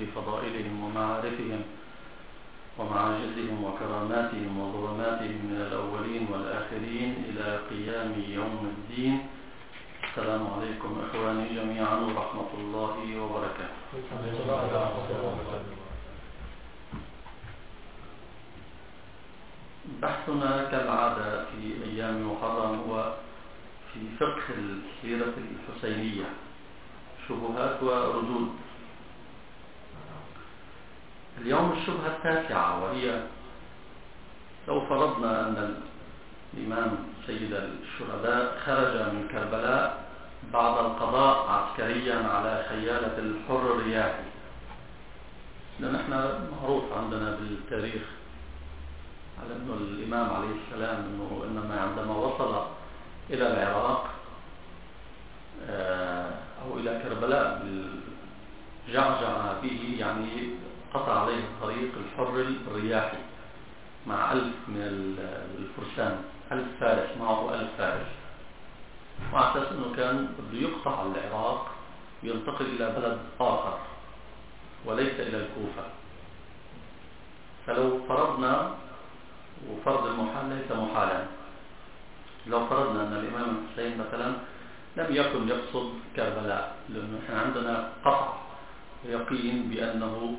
بفضائلهم ومعارفهم ومعاجزهم وكراماتهم وظلماتهم من الأولين والآخرين إلى قيام يوم الدين. السلام عليكم إخواني جميعا ورحمة الله وبركاته. بحثنا كالعادة في أيام محرم هو في فقه السيرة الحسينية، شبهات وردود. اليوم الشبهة التاسعة، وهي لو فرضنا أن الإمام سيد الشهداء خرج من كربلاء بعد القضاء عسكريا على خيالة الحر الرياحي. لأن احنا معروف عندنا بالتاريخ على أنه الإمام عليه السلام أنه إنما عندما وصل إلى العراق أو إلى كربلاء جعجع به، يعني قطع عليه الطريق الحر الرياحي مع 1000 من الفرسان، 1000 فارس، معه 1000 فارس، وعلى أساس أنه كان بده يقطع العراق وينتقل إلى بلد آخر وليس إلى الكوفة. فلو فرضنا، وفرض المحال ليس محالا، لو فرضنا أن الإمام الحسين مثلا لم يكن يقصد كربلاء، لأنه نحن عندنا قطع يقين بأنه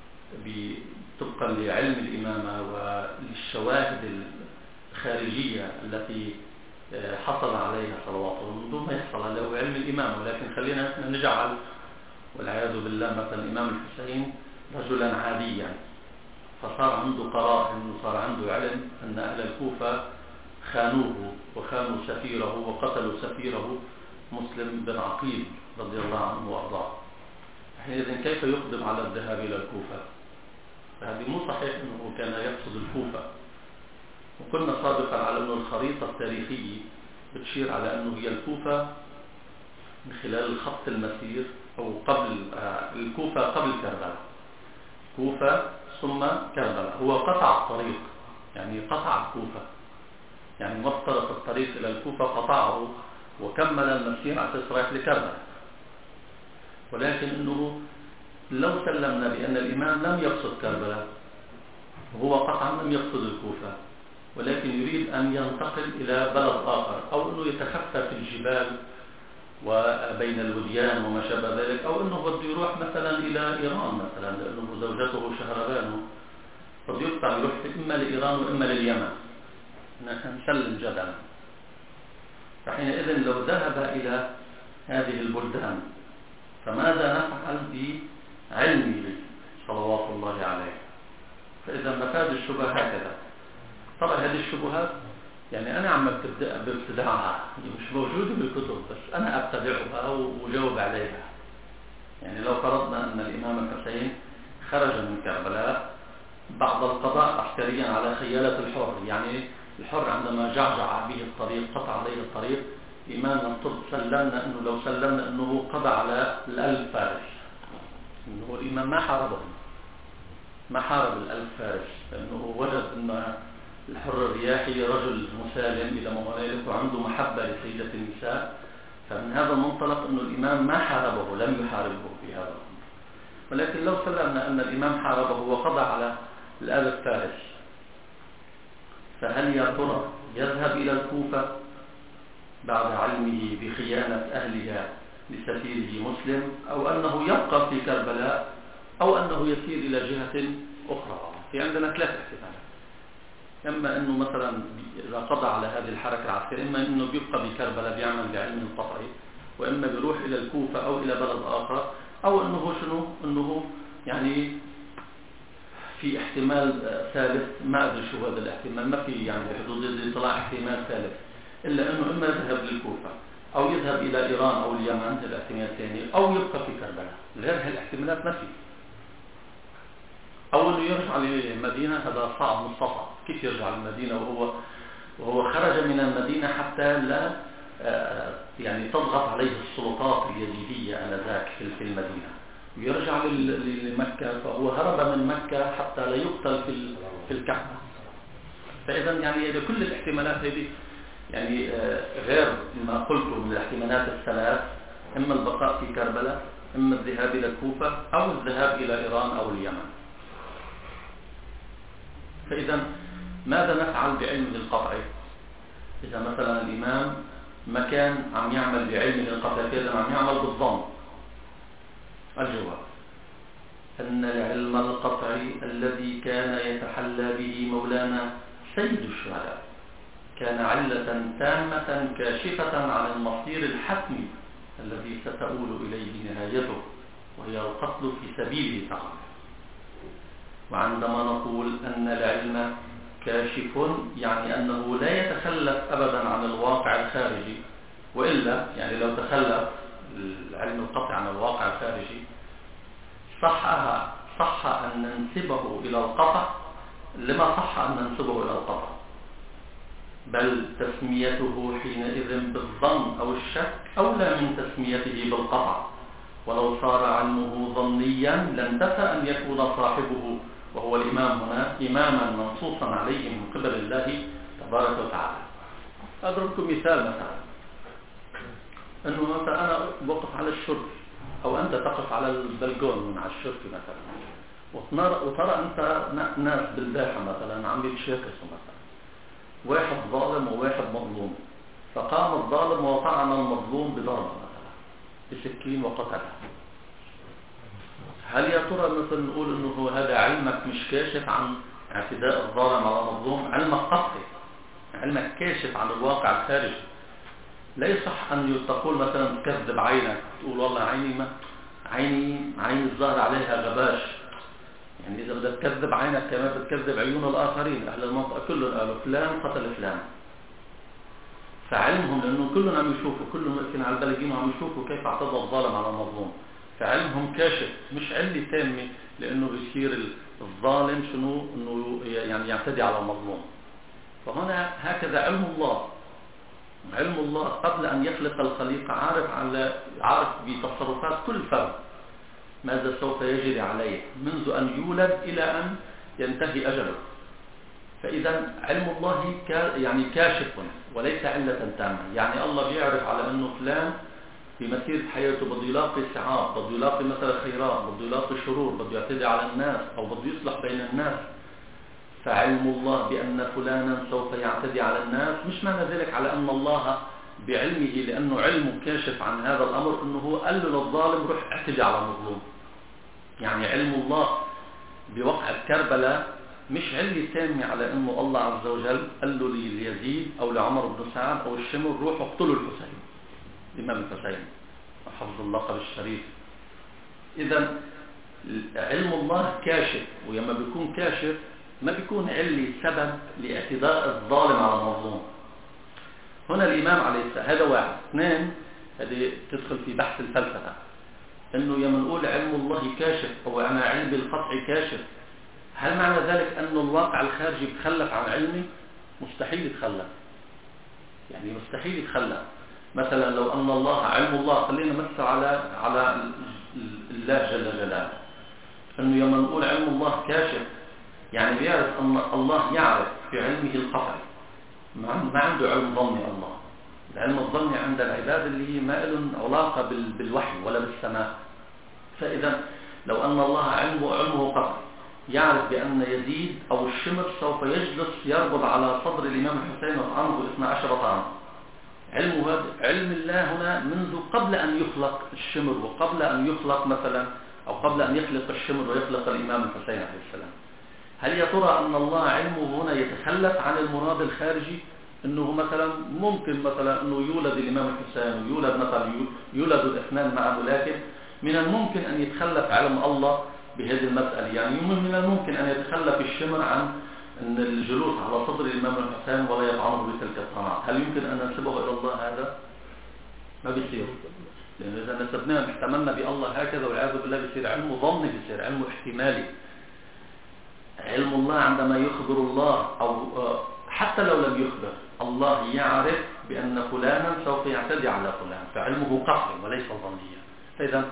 طبقا لعلم الإمامة وللشواهد الخارجية التي حصل عليها صلوات الله من دون ما يحصل له علم الإمامة. ولكن خلينا نجعل والعياذ بالله مثلا الإمام الحسين رجلا عاديا، فصار عنده قرائن وصار عنده علم أن أهل الكوفة خانوه وخانوا سفيره وقتلوا سفيره مسلم بن عقيل رضي الله عنه وأرضاه. حينئذ كيف يقدم على الذهاب إلى الكوفة؟ فهذه مو صحيح أنه كان يقصد الكوفة. وقلنا سابقا على أن الخريطة التاريخية بتشير على أنه هي الكوفة من خلال خط المسير، أو قبل الكوفة قبل كربلاء، كوفة ثم كربلاء. هو قطع الطريق، يعني قطع الكوفة، يعني مفترق الطريق إلى الكوفة قطعه وكمل المسير على أساس رايح لكربلاء. ولكن أنه لو سلمنا بأن الإمام لم يقصد كربلاء، وهو قطعا لم يقصد الكوفة، ولكن يريد أن ينتقل إلى بلد آخر، أو أنه يتخفى في الجبال وبين الوديان وما شابه ذلك، أو أنه بده يروح مثلا إلى إيران مثلا لأنه زوجته شهربانه، بده يقطع يروح إما لإيران وإما لليمن، نحن نسلم جدلا. فحينئذ لو ذهب إلى هذه البلدان فماذا نفعل بعلمه صلوات الله عليه؟ فإذا مفاد الشبهة هكذا. طبعا هذه الشبهات يعني أنا عم بابتداعها، مش موجودة بالكتب، بس أنا أبتدعها وجاوب عليها. يعني لو فرضنا أن الإمام الحسين خرج من كربلاء بعد القضاء عسكريا على خيالة الحر، يعني الحر عندما جعجع به الطريق قطع عليه الطريق، الإمام سلمنا أنه لو سلمنا أنه قضى على 1000 فارس، أنه الإمام ما حاربهم، ما حارب 1000 فارس، لأنه وجد أن الحر الرياحي رجل مسالم إلى ما هنالك وعنده محبة لسيدة النساء. فمن هذا المنطلق أن الإمام ما حاربه، لم يحاربه في هذا الأمر. ولكن لو سلمنا أن الإمام حاربه وقضى على 1000 فارس، فهل يا ترى يذهب إلى الكوفة بعد علمه بخيانة أهلها لسفيره مسلم، أو أنه يبقى في كربلاء، أو أنه يسير إلى جهة أخرى؟ في عندنا 3 احتمالات. إما أنه مثلا إذا قضى على هذه الحركة العسكرية، إما أنه بيبقى بكربلاء بيعمل بعلم القطعي، وإما بيروح إلى الكوفة أو إلى بلد آخر، أو أنه شنو، أنه يعني في احتمال ثالث، ما أدري شو هذا الاحتمال، ما في يعني بحدود طلع احتمال ثالث، إلا أنه إما يذهب للكوفة أو يذهب إلى إيران أو اليمن، هذا الاحتمال الثاني، أو يبقى في كربلاء. غير هالاحتمالات ما في. أو أنه يرجع للمدينة، هذا صعب مستطاع. كيف يرجع للمدينة وهو خرج من المدينة حتى لا يعني تضغط عليه السلطات اليزيدية آنذاك في المدينة، ويرجع لمكة، فهو هرب من مكة حتى لا يقتل في الكعبة. فإذا يعني كل الاحتمالات هذه يعني غير ما قلته من الاحتمالات الثلاث، إما البقاء في كربلاء إما الذهاب إلى الكوفة أو الذهاب إلى إيران أو اليمن. فإذا ماذا نفعل بعلمه القطعي؟ إذا مثلا الإمام ما كان عم يعمل بعلمه القطعي، كذا عم يعمل بالظن، الجواب أن العلم القطعي الذي كان يتحلى به مولانا سيد الشهداء كان علة تامة كاشفة عن المصير الحتمي الذي ستؤول إليه نهايته، وهي القتل في سبيله فقط. وعندما نقول أن العلم كاشف يعني أنه لا يتخلف أبدا عن الواقع الخارجي، وإلا يعني لو تخلف العلم القطعي عن الواقع الخارجي صح أن ننسبه إلى القطع لما صح أن ننسبه إلى القطع، بل تسميته حينئذ بالظن أو الشك أولى من تسميته بالقطع. ولو صار علمه ظنيا لانتفى أن يكون صاحبه وهو الإمام هنا إماما منصوصا عليه من قبل الله تبارك وتعالى. أضربكم مثال، مثلا أنه مثلا أنا بوقف على الشرطة أو أنت تقف على البلكون من على الشرطة مثلا، وترى أنت ناس بالباحة مثلا عم يتشاكسوا مثلا، واحد ظالم وواحد مظلوم، فقام الظالم وطعن المظلوم بضربة مثلا بسكين وقتله. هل يا ترى مثلا نقول انه هذا علمك مش كاشف عن اعتداء الظالم على المظلوم؟ علمك قطعي، علمك كاشف عن الواقع الخارجي. لا يصح ان تقول مثلا تكذب عينك، تقول والله عيني الظاهر عليها غباش. يعني اذا بدك تكذب عينك كما بتكذب عيون الاخرين، اهل المنطقه كلهم قالوا فلان قتل فلان. فعلمهم لانه كلهم عم يشوفوا، كلهم واقفين على البلدين وعم يشوفوا كيف اعتدى الظالم على المظلوم، فعلمهم كاشف مش علم تامة لانه بيصير الظالم شنو انه يعني يعتدي على المظلوم. فهنا هكذا علم الله قبل ان يخلق الخليقة عارف بتصرفات كل فرد ماذا سوف يجري عليه منذ ان يولد الى ان ينتهي اجله. فاذا علم الله يعني كاشف وليس علة تامة. يعني الله بيعرف على انه فلان في مسيرة حياته بده يلاقي صعاب، بده يلاقي مثلا خيرات، بده يلاقي شرور، بده يعتدي على الناس أو بده يصلح بين الناس. فعلم الله بأن فلانا سوف يعتدي على الناس مش معنى ذلك على أن الله بعلمه لأنه علمه كاشف عن هذا الأمر أنه هو قال له للظالم روح اعتدي على المظلوم. يعني علم الله بوقعة كربلاء مش علم تام على أنه الله عز وجل قال له ليزيد أو لعمر بن سعد أو الشمر روحوا اقتلوا الحسين، الإمام الحسين حفظ اللقب الشريف. إذا علم الله كاشف، ولما بيكون كاشف ما بيكون علي سبب لاعتداء الظالم على المظلوم. هنا الإمام عليه السلام هذا واحد. اثنين، هذه تدخل في بحث الفلسفة، أنه لما نقول علم الله كاشف أو أنا علمي القطعي كاشف، هل معنى ذلك أن الواقع الخارجي يتخلف عن علمي؟ مستحيل يتخلف، يعني مستحيل يتخلف. مثلا لو أن الله علم الله، خلينا نمثل على الله جل جلاله، أنه لما نقول علم الله كاشف يعني بيعرف أن الله يعرف في علمه القطعي، ما عنده علم ظني. الله العلم الظني عند العباد اللي هي ما لهم علاقة بالوحي ولا بالسماء. فإذا لو أن الله علمه قطعي يعرف بأن يزيد أو الشمر سوف يجلس يربط على صدر الإمام الحسين وطعنه 12 طعن، علم الله هنا منذ قبل أن يخلق الشمر وقبل أن يخلق مثلا أو قبل أن يخلق الشمر ويخلق الإمام الحسين عليه السلام. هل يا ترى أن الله علمه هنا يتخلف عن المراد الخارجي؟ أنه مثلا ممكن مثلا أنه يولد الإمام الحسين ويولد مثلا يولد الاثنان معه، لكن من الممكن أن يتخلف علم الله بهذه المسألة. يعني من الممكن أن يتخلف الشمر عن أن الجلوس على صدر الإمام الحسين ولا يطعنه بتلك الطعنات. هل يمكن أن ننسبه إلى الله هذا؟ ما بيصير، لأن إذا نسبناه احتملنا بالله هكذا والعياذ بالله بيصير علمه ظني، بيصير علمه احتمالي. علم الله عندما يخبر الله أو حتى لو لم يخبر الله يعرف بأن فلانا سوف يعتدي على فلان، فعلمه قطعي وليس ظنيا. فإذا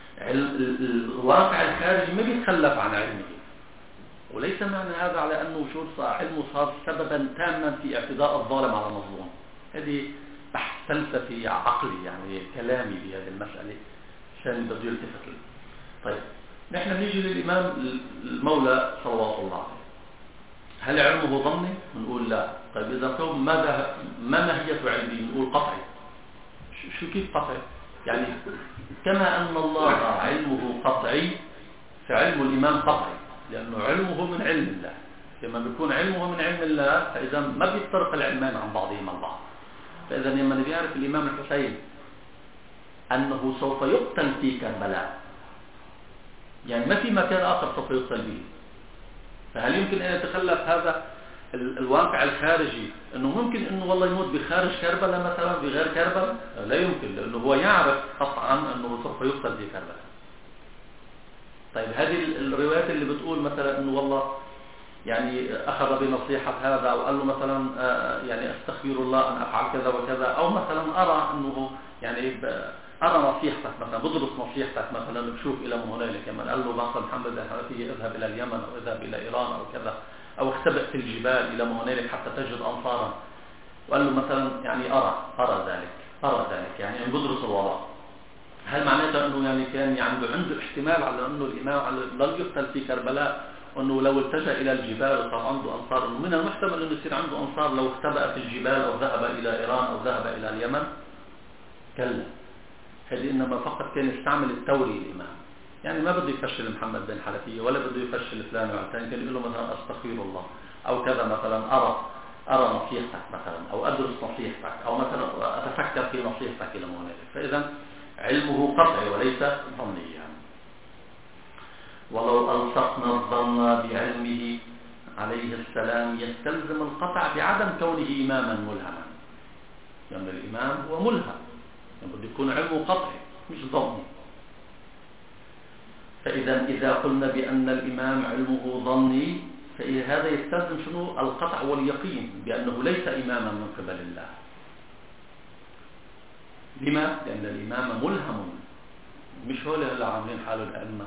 الواقع الخارجي ما بيتخلف عن علمه، وليس معنى هذا على أنه علمه صار سببا تاما في اعتداء الظالم على المظلوم. هذه بحث فلسفي عقلي يعني كلامي بهذه المسألة. عشان بده يلتفت له. طيب نحن بنيجي للإمام المولى صلوات الله عليه، هل علمه ظني؟ بنقول لا. طيب إذا كان ما ماهية علمه؟ بنقول قطعي. شو كيف قطعي؟ يعني كما أن الله علمه قطعي فعلم الإمام قطعي، لأنه علمه من علم الله. لما بيكون علمه من علم الله فإذا ما بيفترق العلمان عن بعضهم البعض. فإذا لما بيعرف الإمام الحسين أنه سوف يقتل في كربلاء، يعني ما في مكان آخر سوف يقتل به، فهل يمكن أن يتخلف هذا الواقع الخارجي أنه ممكن أنه والله يموت بخارج كربلاء مثلا بغير كربلاء؟ لا يمكن، لأنه هو يعرف قطعا أنه سوف يقتل في كربلاء. طيب هذه الروايات اللي بتقول مثلا أنه والله يعني أخذ بنصيحة هذا أو قال له مثلا يعني أستغفر الله أن أفعل كذا وكذا، أو مثلا أرى أنه يعني أرى نصيحتك مثلا بدرس نصيحتك مثلا بشوف إلى هنالك، كما قال له مثلا محمد الحنفي اذهب إلى اليمن أو اذهب إلى إيران أو كذا، أو اختبئ في الجبال إلى هنالك حتى تجد أنصارا، وقال له مثلا يعني أرى ذلك يعني أن بدرس الوضع. هل معناته أنه يعني كان عنده احتمال على أنه الإمام لن يقتل في كربلاء، وأنه لو اتجه إلى الجبال وصار عنده أنصار أنه من المحتمل أنه يصير عنده أنصار لو اختبأ في الجبال أو ذهب إلى إيران أو ذهب إلى اليمن؟ كلا، هذه إنما فقط كان يستعمل التوري الإمام، يعني ما بده يفشل محمد بن حنفية ولا بده يفشل فلان وعلان، كان يقول له مثلا أستغفر الله أو كذا مثلا أرى نصيحتك مثلا أو أدرس نصيحتك أو مثلا أتفكر في نصيحتك إلى هنالك. فإذا علمه قطعي وليس ظنيا. ولو ألصقنا الظن بعلمه عليه السلام يستلزم القطع بعدم كونه إماما ملهما، لأن يعني الإمام هو ملهم، يعني بده يكون علمه قطعي مش ظني. إذا قلنا بأن الإمام علمه ظني فهذا يستلزم شنو؟ القطع واليقين بأنه ليس إماما من قبل الله. لما؟ لأن الإمام ملهم، مش هو اللي عاملين حاله الأئمة.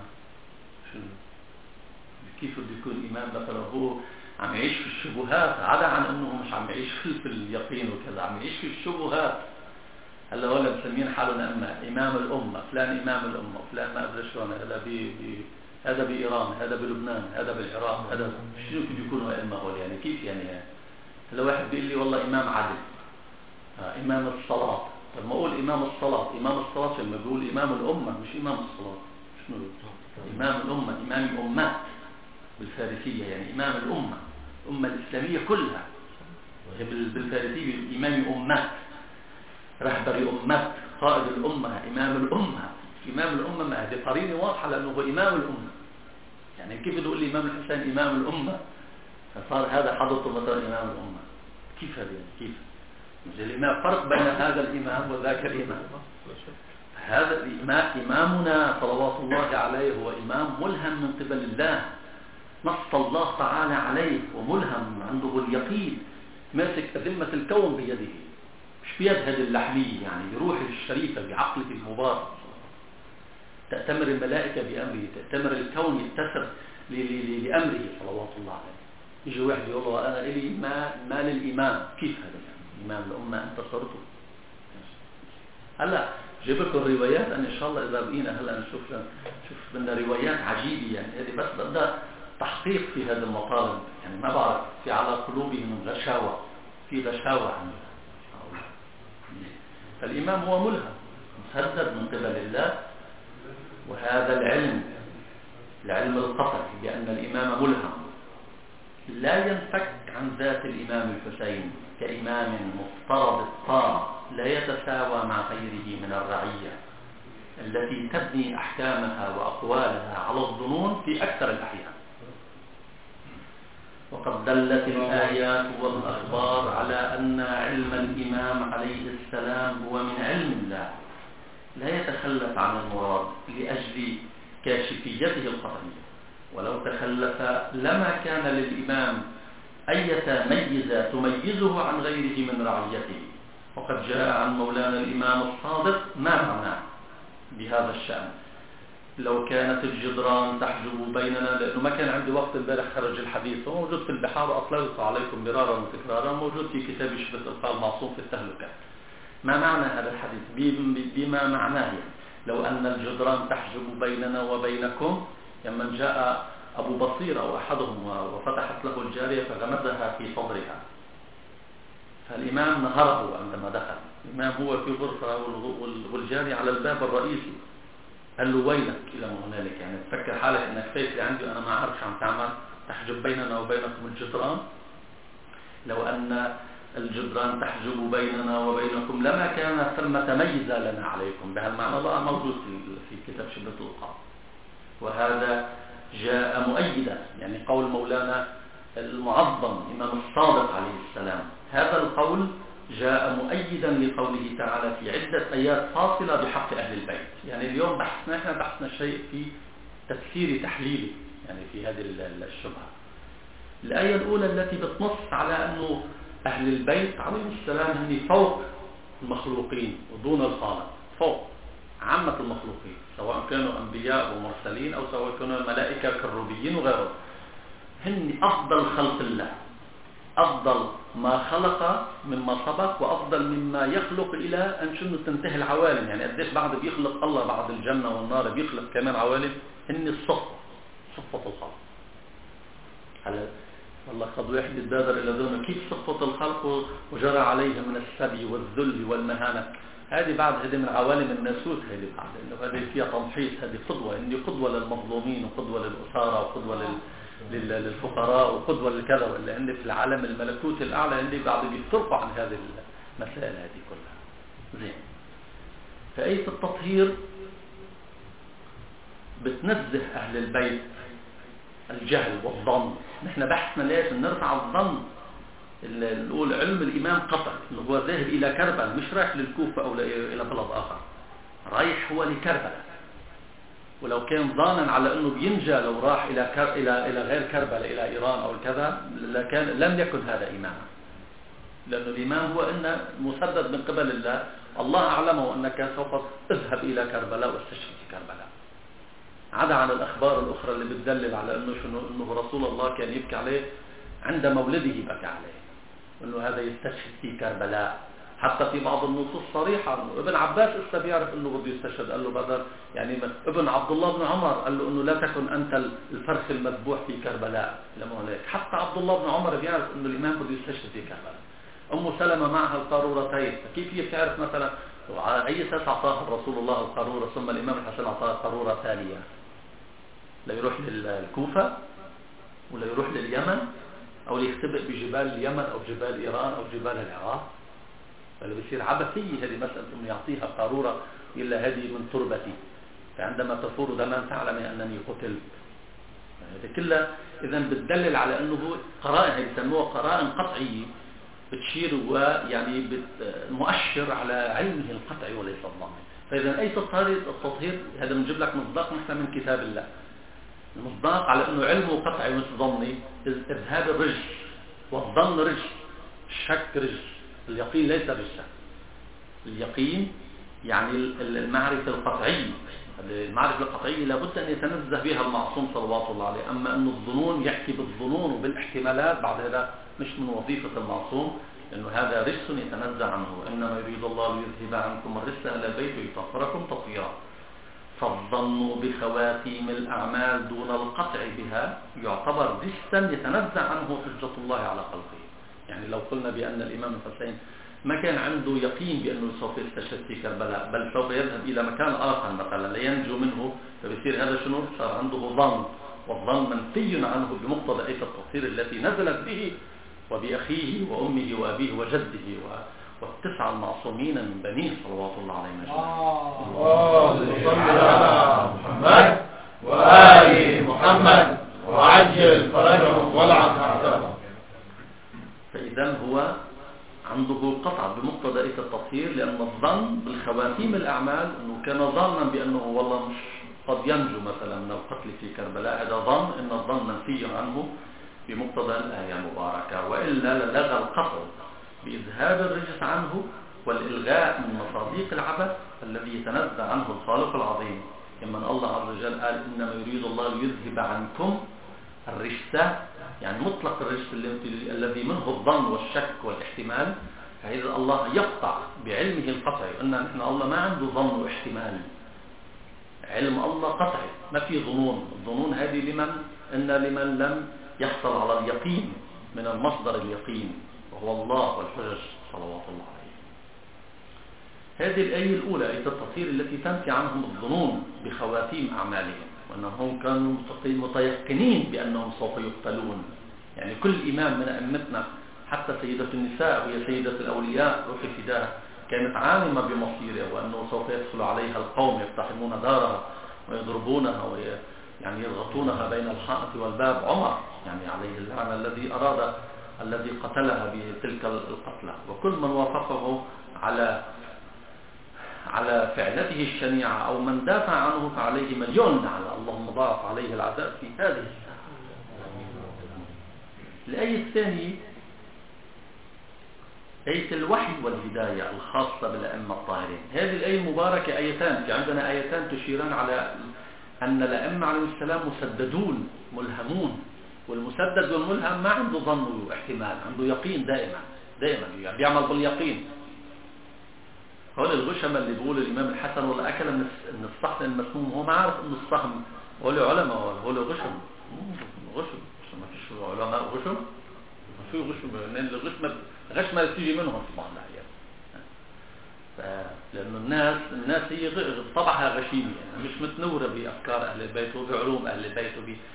كيف بده يكون إمام مثلا هو عم يعيش في الشبهات، عدا عن أنه مش عم يعيش في اليقين وكذا، عم يعيش في الشبهات. هلا ولا مسمين حالنا إمام الأمة، فلان إمام الأمة، فلان ما أدري شلون، هذا بإيران، هذا بلبنان، هذا بالعراق، هذا شنو بده يكونوا أئمة هول؟ يعني كيف يعني؟ هلا واحد بيقول لي والله إمام عدل، إمام الصلاة. طب ما أقول إمام الصلاة لما بيقول إمام الأمة مش إمام الصلاة، شنو إمام الأمة؟ إمام أمات بالفارسية، يعني إمام الأمة، الأمة الإسلامية كلها، بالفارسية إمام أمات، رهبر أمات، قائد الأمة، إمام الأمة. إمام الأمة ما هذه قرينة واضحة لأنه هو إمام الأمة. يعني كيف تقول لي إمام الحسين إمام الأمة فصار هذا حضرته مثلا إمام الأمة؟ كيف هذا يعني؟ كيف الإمام؟ فرق بين هذا الإمام وذاك الإمام. هذا الإمام إمامنا صلوات الله عليه هو إمام ملهم من قبل الله، نص الله تعالى عليه وملهم عنده اليقين، ماسك أذمة الكون بيده، مش بيد هذه اللحمية، يعني بروحه الشريفة بعقله المبارك. تأتمر الملائكة بأمره، تأتمر الكون يتسر لأمره صلوات الله عليه. يجي واحد يقول له أنا إلي ما للإمام. كيف هذا يعني؟ إمام الأمة أنت صرته. هلا جيب لكم الروايات أن شاء الله إذا بقينا هلا نشوف بدنا روايات عجيبة، يعني هذه بس بدها تحقيق في هذا المطالب. يعني ما بعرف في على قلوبهم غشاوة، في غشاوة عنده. فالإمام هو ملهم مسدد من قبل الله، وهذا العلم القطعي بأن الإمام ملهم لا ينفك عن ذات الإمام الحسين كإمام مفترض الطاعة لا يتساوى مع غيره من الرعية التي تبني أحكامها وأقوالها على الظنون في أكثر الأحيان. وقد دلت الآيات والأخبار على أن علم الإمام عليه السلام هو من علم الله لا يتخلف عن المراد لأجل كاشفيته القطعية، ولو تخلف لما كان للإمام أية ميزة تميزه عن غيره من رعيته. وقد جاء عن مولانا الإمام الصادق ما معناه بهذا الشأن. لو كانت الجدران تحجب بيننا، لأنه ما كان عندي وقت امبارح خرج الحديث، وموجود في البحار أطلقت عليكم مرارا وتكرارا، موجود في كتاب شبه القال معصوم في التهلكة. ما معنى هذا الحديث؟ بما معناه يعني لو أن الجدران تحجب بيننا وبينكم. لما جاء أبو بصير أو أحدهم وفتحت له الجارية فغمزها في صدرها، فالإمام نهره عندما دخل. الإمام هو في غرفة والجارية على الباب الرئيسي، قال له ويلك إلى هنالك، يعني تفكر حالك أنك فايت لعندي وأنا ما أعرف شو عم تعمل، تحجب بيننا وبينكم الجدران. لو أن الجدران تحجب بيننا وبينكم لما كان ثمة ميزة لنا عليكم. بهالمعنى بقى موجود في كتاب شبه القاء. وهذا جاء مؤيدا، يعني قول مولانا المعظم إمام الصادق عليه السلام، هذا القول جاء مؤيدا لقوله تعالى في عدة آيات فاصلة بحق أهل البيت. يعني اليوم بحثنا شيء في تفسير تحليلي يعني في هذه الشبهة. الآية الأولى التي بتنص على أنه أهل البيت عليهم السلام هم فوق المخلوقين ودون الخالق، فوق عامة المخلوقين، سواء كانوا أنبياء ومرسلين أو سواء كانوا ملائكة كالروبيين وغيرهم. هن أفضل خلق الله، أفضل ما خلق مما سبق وأفضل مما يخلق إلى أن شنو تنتهي العوالم. يعني قديش بعد بيخلق الله بعد الجنة والنار بيخلق كمان عوالم. هن صفة الخلق. هلا والله قد واحد يتبادر إلى ذهنه كيف صفة الخلق وجرى عليها من السبي والذل والمهانة. هذه بعد هذه من عوالم الناسوت، هذه بعد إنه هذه فيها تمحيص، هذه قدوة، إني قدوة للمظلومين وقدوة للأسارة وقدوة للفقراء وقدوة للكذا، واللي عندي في العالم الملكوت الأعلى اللي بعد بيفترقوا عن هذه المسائل هذه كلها. زين. فآية التطهير بتنزه أهل البيت الجهل والظن. نحن بحثنا ليش نرفع الظن، نقول علم الإمام قطع إنه هو ذاهب إلى كربلاء، مش رايح للكوفة أو إلى بلد آخر، رايح هو لكربلاء. ولو كان ظانا على أنه بينجى لو راح إلى غير كربلاء إلى إيران أو كذا لم يكن هذا إماما، لأن الإمام هو إن مسدد من قبل الله. الله أعلمه أنك سوف تذهب إلى كربلاء واستشهد في كربلاء، عدا عن الأخبار الأخرى اللي بتدلل على أنه رسول الله كان يبكي عليه عند مولده، بكى عليه أنه هذا يستشهد في كربلاء. حتى في بعض النصوص صريحة أنه ابن عباس إسا بيعرف أنه بده يستشهد، قال له بدر يعني ابن عبد الله بن عمر قال له أنه لا تكن أنت الفرخ المذبوح في كربلاء لما هناك. حتى عبد الله بن عمر بيعرف أنه الإمام بده يستشهد في كربلاء. أم سلمة معها القارورتين، فكيف هي بتعرف مثلا على أي أساس أعطاها رسول الله القارورة ثم الإمام الحسن أعطاها قارورة ثانية؟ لا يروح للكوفة ولا يروح لليمن أو يختبئ بجبال اليمن أو جبال إيران أو جبال العراق، فلا بيصير عبثية هذه مسألة أنه يعطيها قارورة إلا هذه من تربتي، فعندما تفور دما تعلمي أنني قتلت. هذه كلها إذا بتدلل على أنه قرائن يسموها قرائن قطعية بتشير ويعني مؤشر على علمه القطعي وليس الظني. فإذا أي التطهير هذا بنجيب لك مصداق نحن من كتاب الله، المصداق على أنه علمه قطعي مش ظني. إذهاب الرجس، والظن رجس، الشك رجس، اليقين ليس رجسا. اليقين يعني المعرفة القطعية، المعرفة القطعية لابد أن يتنزه بها المعصوم صلوات الله عليه. أما أن الظنون يحكي بالظنون وبالاحتمالات بعد هذا مش من وظيفة المعصوم، لأنه هذا رجس يتنزه عنه. إنما يريد الله ليذهب عنكم الرجس أهل البيت ويطهركم تطهيرا. فالظن بخواتيم الأعمال دون القطع بها يعتبر رجسا يتنزه عنه حجة الله على خلقه. يعني لو قلنا بأن الإمام الحسين ما كان عنده يقين بأنه سوف يستشهد في كربلاء، بل سوف يذهب إلى مكان آخر مثلا لينجو منه، فبيصير هذا شنو؟ صار عنده ظن، والظن منفي عنه بمقتضى آية التطهير التي نزلت به وبأخيه وأمه وأبيه وجده والتسعة المعصومين من بنيه صلوات الله عليهم أجمعين. اللهم صل على محمد وآل محمد وعجل فرجهم والعن أعداءهم. فإذا هو عنده القطع بمقتضى آية التطهير، لأن الظن بالخواتيم الأعمال أنه كان ظنا بأنه والله مش قد ينجو مثلا من القتل في كربلاء، هذا ظن، إن الظن منفي عنه بمقتضى الآية المباركة. وإلا للغى القطع بإذهاب الرجس عنه والإلغاء من مصاديق العبث الذي يتنزه عنه الخالق العظيم. كما الله عز وجل قال إنما يريد الله ليذهب عنكم الرجس، يعني مطلق الرجس الذي منه الظن والشك والاحتمال. فإذا الله يقطع بعلمه القطعي أن نحن الله ما عنده ظن واحتمال، علم الله قطعي، ما في ظنون. الظنون هذه لمن لم يحصل على اليقين من المصدر اليقين وهو الله والحجج صلوات الله عليه. هذه الآية الأولى، آية التطهير، التي تنفي عنهم الظنون بخواتيم أعمالهم، وأنهم كانوا متيقنين بأنهم سوف يقتلون. يعني كل إمام من أئمتنا، حتى سيدة النساء وهي سيدة الأولياء روح فداها، كانت عالمة بمصيرها وأنه سوف يدخل عليها القوم يقتحمون دارها ويضربونها يعني يضغطونها بين الحائط والباب. عمر يعني عليه اللعنة الذي قتلها بتلك القتلة، وكل من وافقه على فعلته الشنيعة أو من دافع عنه فعليه مليون لعنة. اللهم ضاعف عليه العذاب في هذه الساعة. الآية الثانية آية الوحي والهداية الخاصة بالأئمة الطاهرين. هذه الآية المباركة آيتان، في عندنا آيتان تشيران على أن الأئمة عليهم السلام مسددون ملهمون، والمسدد والملهم ما عنده ظن واحتمال، عنده يقين دائما يعني بيعمل باليقين. هول الغشم اللي بيقول الإمام الحسن ولا أكل من الصحن المسموم، هو ما عارف إنه الصحن. هول علماء، هول غشم ما فيش علماء غشم، ما في غشم، لأن الغش ما تيجي منهم طبعا الأحيان. لأنه الناس هي طبعها غشيمة، يعني مش متنورة بأفكار أهل البيت وبعلوم أهل البيت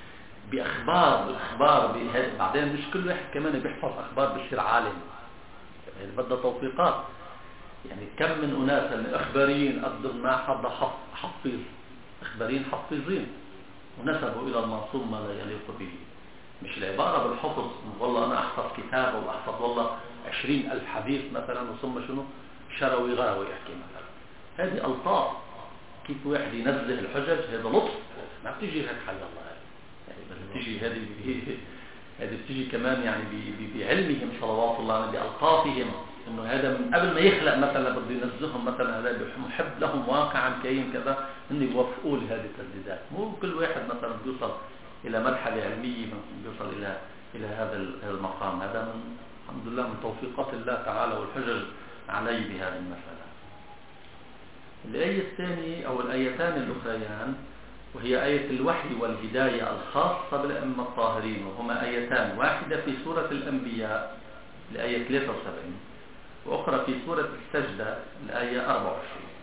بأخبار بعدين مش كل واحد كمان بيحفظ أخبار بيصير عالم، يعني بدها توفيقات. يعني كم من أناس الأخباريين قدر ما حد حفظ، أخباريين حفظين ونسبوا إلى المنصوب ما لا يليق به. مش العبارة بالحفظ، والله أنا أحفظ كتاب وأحفظ والله 20,000 حديث مثلا، وثم شنو شروي غروي يحكي مثلا. هذه ألطاف، كيف واحد ينزه الحجج، هذا لطف، ما بتيجي هيك حل الله يعني، بس بتيجي هذه بتيجي كمان يعني بعلمهم صلوات الله عليه، بألطافهم، انه هذا من قبل ما يخلق مثلا بده ينزههم مثلا، هذا محب لهم واقعا كاين كذا، ان يوفقوا لهذه التسديدات. مو كل واحد مثلا بيوصل الى مرحله علميه بيوصل الى هذا المقام. هذا من الحمد لله من توفيقات الله تعالى والحجج عليه بهذه المساله. الايه الثانيه او الايتان الاخريان وهي آية الوحي والهداية الخاصة بالأئمة الطاهرين، وهما آيتان، واحدة في سورة الأنبياء الآية 73 وأخرى في سورة السجدة الآية 24.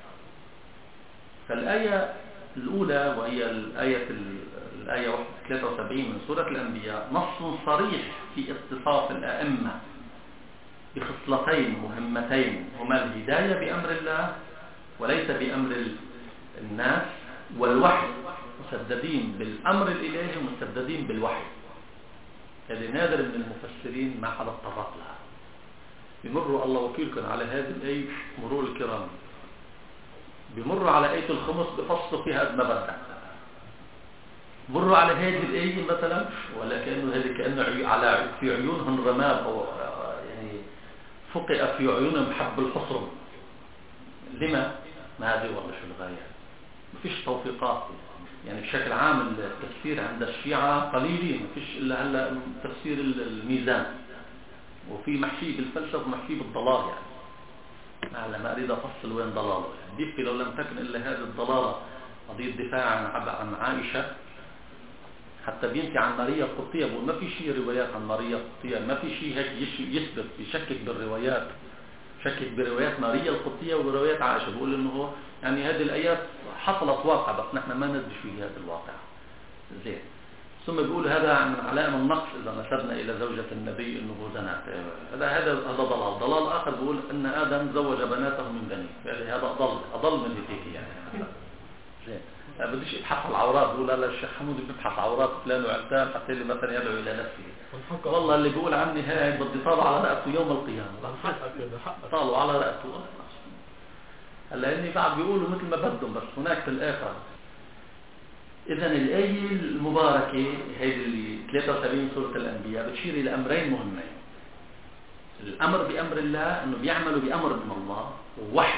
فالآية الأولى وهي الآية 73 من سورة الأنبياء نص صريح في اتصاف الأئمة بخصلتين مهمتين، هما الهداية بأمر الله وليس بأمر الناس، والوحي، مسددين بالأمر الإلهي ومسددين بالوحي. هذه نادر من المفسرين ما حدا اتطرق لها. بمروا الله وكيلكم على هذه الآية مرور الكرام، بمروا على آية الخمس بفصلوا فيها قد ما بدك، مروا على هذه الآية مثلا ولا كأنه في عيونهم رماد، أو يعني فقئ في عيونهم حب الحصر. لما؟ ما هذه والله شو الغاية؟ ما فيش توفيقات. يعني بشكل عام التفسير عند الشيعة قليلين، ما فيش إلا هلا تفسير الميزان، وفي محشي بالفلسفة ومحشي بالضلال. يعني ما أريد أفصل وين ضلاله، يعني يبقي لو لم تكن إلا هذه الضلالة قضية الدفاع عن عائشة، حتى بينتي عن ماريا القبطية، بقول ما في شيء روايات عن ماريا القبطية، ما في شيء هيك يثبت، يشكك بالروايات، شكك بروايات ماريا القبطية وروايات عائشة. بقول إنه هو يعني هذه الآيات حصلت واقع، بس نحن ما ندري في هذا الواقع زين. ثم بيقول هذا من علائم النقص إذا نسبنا إلى زوجة النبي أنه زنت. هذا ضلال آخر بيقول أن آدم زوج بناته من بنيه، هذا أضل من هيك يعني. زين بديش ابحث العورات، بيقول لا الشيخ حمود بيبحث عورات فلان وعلتان حتى اللي مثلا يدعو إلى نفسه. والله اللي بيقول عني هاي بدي طالع على رأسه يوم القيامة، طالوا على رأسه. هلا إني بعد بيقولوا مثل ما بدهم، بس هناك في الآخر. إذن الآية المباركة هذه اللي 73 سورة الأنبياء بتشير إلى أمرين مهمين. الأمر بأمر الله، أنه بيعملوا بأمر من الله، ووحي.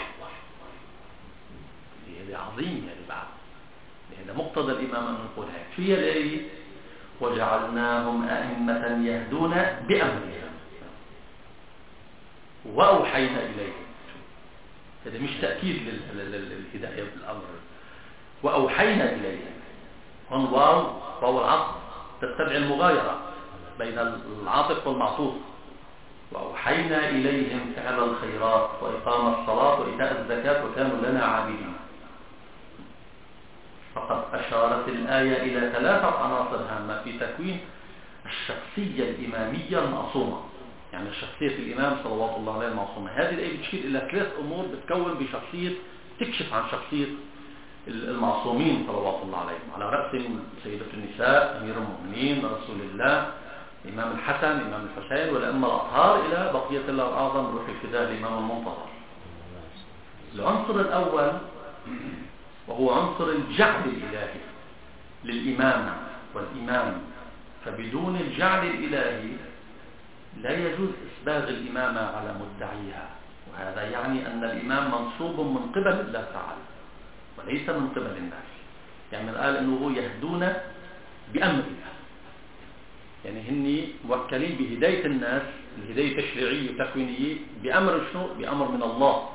هذا عظيم يعني بعد، هذا مقتضى الإمام أن نقول هيك. في الآية وجعلناهم أئمة يهدون بأمرنا وأوحينا إليهم. هذا مش تأكيد للهداية بالأمر، وأوحينا إليهم. هون واو العطف تتبع المغايرة بين العاطف والمعطوف. وأوحينا إليهم فعل الخيرات وإقام الصلاة وإيتاء الزكاة وكانوا لنا عابدين. فقد أشارت الآية إلى 3 عناصر هامة في تكوين الشخصية الإمامية المعصومة. يعني شخصية الإمام صلوات الله عليه المعصومة. هذه الآية بتشير إلى 3 أمور بتكون بشخصية، تكشف عن شخصية المعصومين صلوات الله عليهم، على رأسهم سيدة النساء، أمير المؤمنين، رسول الله، الإمام الحسن، الإمام الحسين، والأئمة الأطهار، إلى بقية الله الأعظم روح الفداء الإمام المنتظر. العنصر الأول وهو عنصر الجعل الإلهي للإمامة والإمام. فبدون الجعل الإلهي لا يجوز إسباغ الإمامة على مدعيها، وهذا يعني أن الإمام منصوب من قبل الله تعالى وليس من قبل الناس. يعني قال أنه يهدون بأمر الله، يعني هني موكلين بهداية الناس، الهداية التشريعية والتكوينية بأمر شنو؟ بأمر من الله.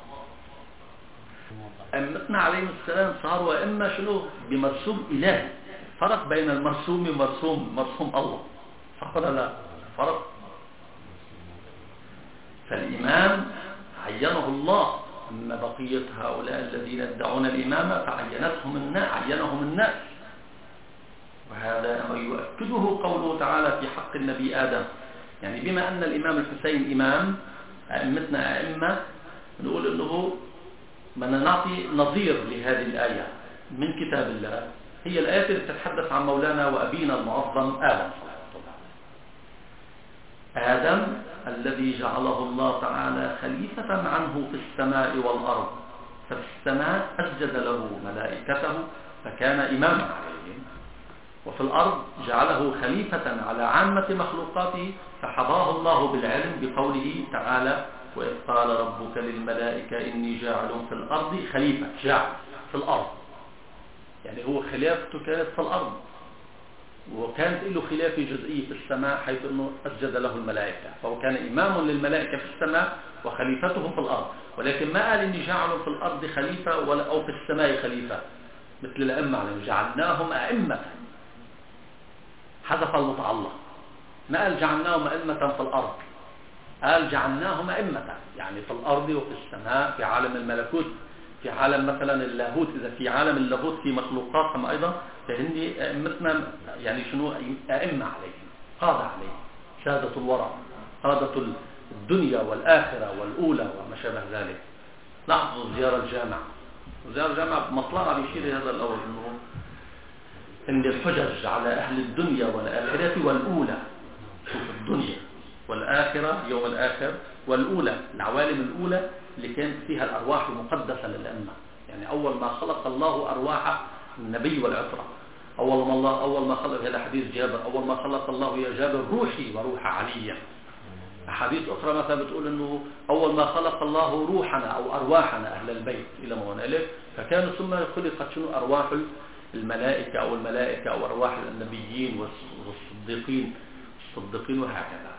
أئمتنا عليهم السلام صاروا أئمة شنو؟ بمرسوم إلهي. فرق بين المرسوم ومرسوم الله، صح ولا لا؟ فرق. فالإمام عينه الله، أما بقية هؤلاء الذين يدعون الإمامة فعينهم الناس. وهذا يؤكده قوله تعالى في حق النبي آدم. يعني بما أن الإمام الحسين إمام، أئمتنا أئمة، نقول أنه من نعطي نظير لهذه الآية من كتاب الله، هي الآية التي تتحدث عن مولانا وأبينا المعظم آدم. آدم الذي جعله الله تعالى خليفة عنه في السماء والأرض. ففي السماء أسجد له ملائكته فكان إماما عليهم، وفي الأرض جعله خليفة على عامة مخلوقاته فحظاه الله بالعلم بقوله تعالى: وإذ قال ربك للملائكة إني جاعل في الأرض خليفة. جاعل في الأرض يعني هو خلافته كانت في الأرض، وكانت له خلافة جزئية في السماء حيث أنه أسجد له الملائكة، فهو كان إمام للملائكة في السماء وخليفته في الأرض. ولكن ما قال إني جعل في الأرض خليفة أو في السماء خليفة مثل الأئمة، يعني جعلناهم أئمة، حذف المتعلق. ما قال جعلناهم أئمة في الأرض، قال جعلناهم أئمة، يعني في الأرض وفي السماء، في عالم الملكوت، في عالم مثلا اللاهوت. إذا في عالم اللاهوت في مخلوقاتهم أيضا فهندي أئمتنا يعني شنو؟ أئمة عليهم، قادة عليهم، سادة الورى، قادة الدنيا والآخرة والأولى وما شابه ذلك. لاحظوا زيارة الجامعة بمطلعها بيشير هذا الأول، إنه إن الحجج على أهل الدنيا والآخرة والأولى. شوف الدنيا والآخرة، يوم الآخر، والأولى، العوالم الأولى اللي كانت فيها الأرواح المقدسة للأمة. يعني أول ما خلق الله أرواح النبي والعطرة، أول ما خلق، هذا حديث جابر، أول ما خلق الله يا جابر روحي وروح علي. أحاديث أخرى مثلا بتقول أنه أول ما خلق الله روحنا أو أرواحنا أهل البيت إلى ما هنالك، فكانوا ثم خلقت شنو؟ أرواح الملائكة أو أرواح النبيين والصديقين وهكذا.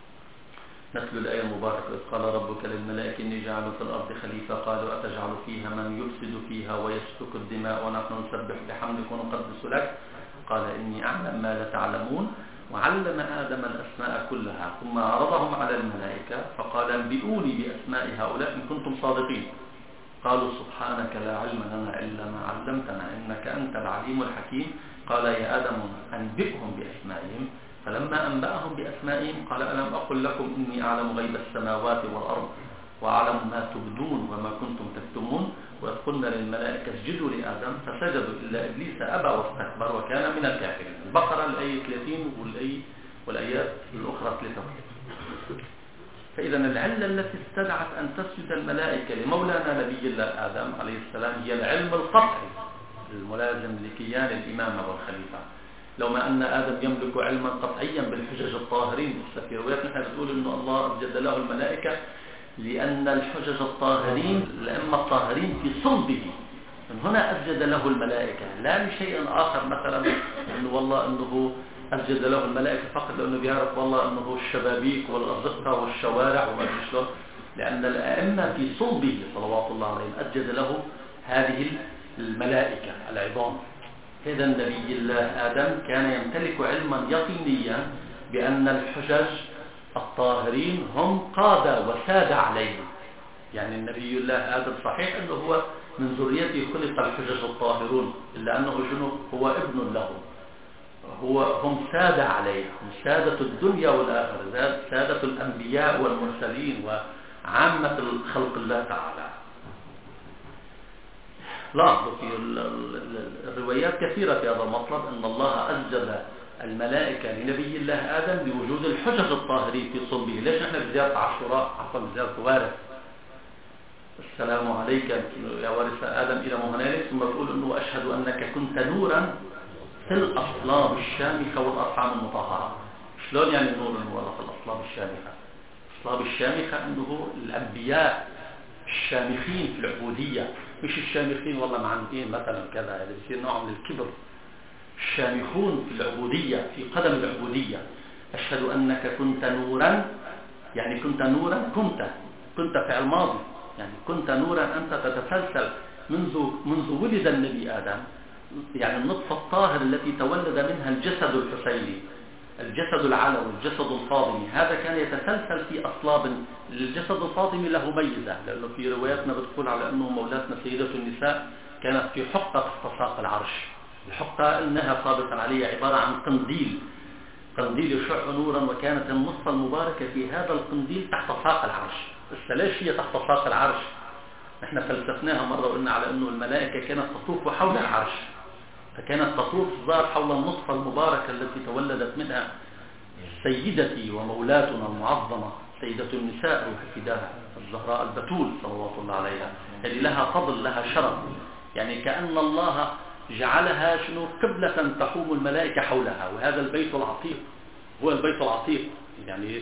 نتلو الآية المباركة: إذ قال ربك للملائكة إني جاعل في الأرض خليفة قالوا أتجعل فيها من يفسد فيها ويسفك الدماء ونحن نسبح بحمدك ونقدس لك قال إني أعلم ما لا تعلمون. وعلم آدم الأسماء كلها ثم عرضهم على الملائكة فقال انبئوني بأسماء هؤلاء إن كنتم صادقين. قالوا سبحانك لا علم لنا إلا ما علمتنا إنك أنت العليم الحكيم. قال يا آدم أنبئهم بأسمائهم فلما أنبأهم بأسمائهم قال ألم أقل لكم إني أعلم غيب السماوات والأرض وأعلم ما تبدون وما كنتم تكتمون. وإذ قلنا للملائكة اسجدوا لآدم فسجدوا إلا إبليس أبى واستكبر وكان من الكافرين. البقرة الآية 30 والآيات الأخرى 33. فإذا العلة التي استدعت أن تسجد الملائكة لمولانا نبي الله آدم عليه السلام هي العلم القطعي الملازم لكيان الإمامة والخليفة. لو ما أن آدم يملك علما قطعيا بالحجج الطاهرين، في روايات نحن بتقول إنه الله أسجد له الملائكة لأن الحجج الطاهرين الأئمة الطاهرين في صلبه، من هنا أسجد له الملائكة لا لشيء آخر، مثلا إنه والله إنه أسجد له الملائكة فقط لأنه بيعرف والله إنه الشبابيك والأزقة والشوارع وما أدري شلون، لأن الأئمة في صلبه صلوات الله عليهم أسجد له هذه الملائكة العظام. إذا نبي الله آدم كان يمتلك علما يقينيا بأن الحجج الطاهرين هم قادة وسادة عليهم. يعني النبي الله آدم صحيح أنه هو من ذريته خلق الحجج الطاهرون، إلا أنه شنو هو ابن له، هم سادة عليه، هم سادة الدنيا والآخرة، سادة الأنبياء والمرسلين وعامة خلق الله تعالى. لاحظوا في الروايات كثيرة في هذا المطلب أن الله أسجد الملائكة لنبي الله آدم لوجود الحجج الطاهرين في صلبه. ليش نحن بزيارة عاشوراء عفوا بزيارة وارث السلام عليك يا وارث آدم إلى مهنالك، ثم تقول أنه أشهد أنك كنت نورا في الأصلاب الشامخة والأرحام المطهرة. شلون يعني النور المولى في الأصلاب الشامخة؟ الأصلاب الشامخة أنه الأنبياء الشامخين في العبودية، مش الشامخين والله معندين مثلا كذا، يعني بيصير نوع من الكبر. الشامخون في العبودية، في قدم العبودية. أشهد أنك كنت نورا، يعني كنت نورا، كنت فعل ماضي، يعني كنت نورا أنت تتسلسل منذ ولد النبي آدم، يعني النطفة الطاهر التي تولد منها الجسد الحسيني، الجسد العلوي، الجسد الفاطمي، هذا كان يتسلسل في أصلاب. الجسد الفاطمي له ميزة، لأنه في رواياتنا بتقول على أنه مولاتنا سيدة النساء كانت في حقة اختصاص العرش. الحقة إنها صابتا عليها عبارة عن قنديل يشع نورا، وكانت النصف المباركة في هذا القنديل تحت ساق العرش. بس ليش هي تحت ساق العرش؟ نحن فلسفناها مرة وقلنا على أنه الملائكة كانت تطوف حول العرش، فكانت تطوف الظاهر حول النطفة المباركة التي تولدت منها سيدتي ومولاتنا المعظمة سيدة النساء روح فداها الزهراء البتول صلوات الله عليها. هذه لها فضل، لها شرف، يعني كأن الله جعلها شنو قبلة تحوم الملائكة حولها. وهذا البيت العتيق هو البيت العتيق، يعني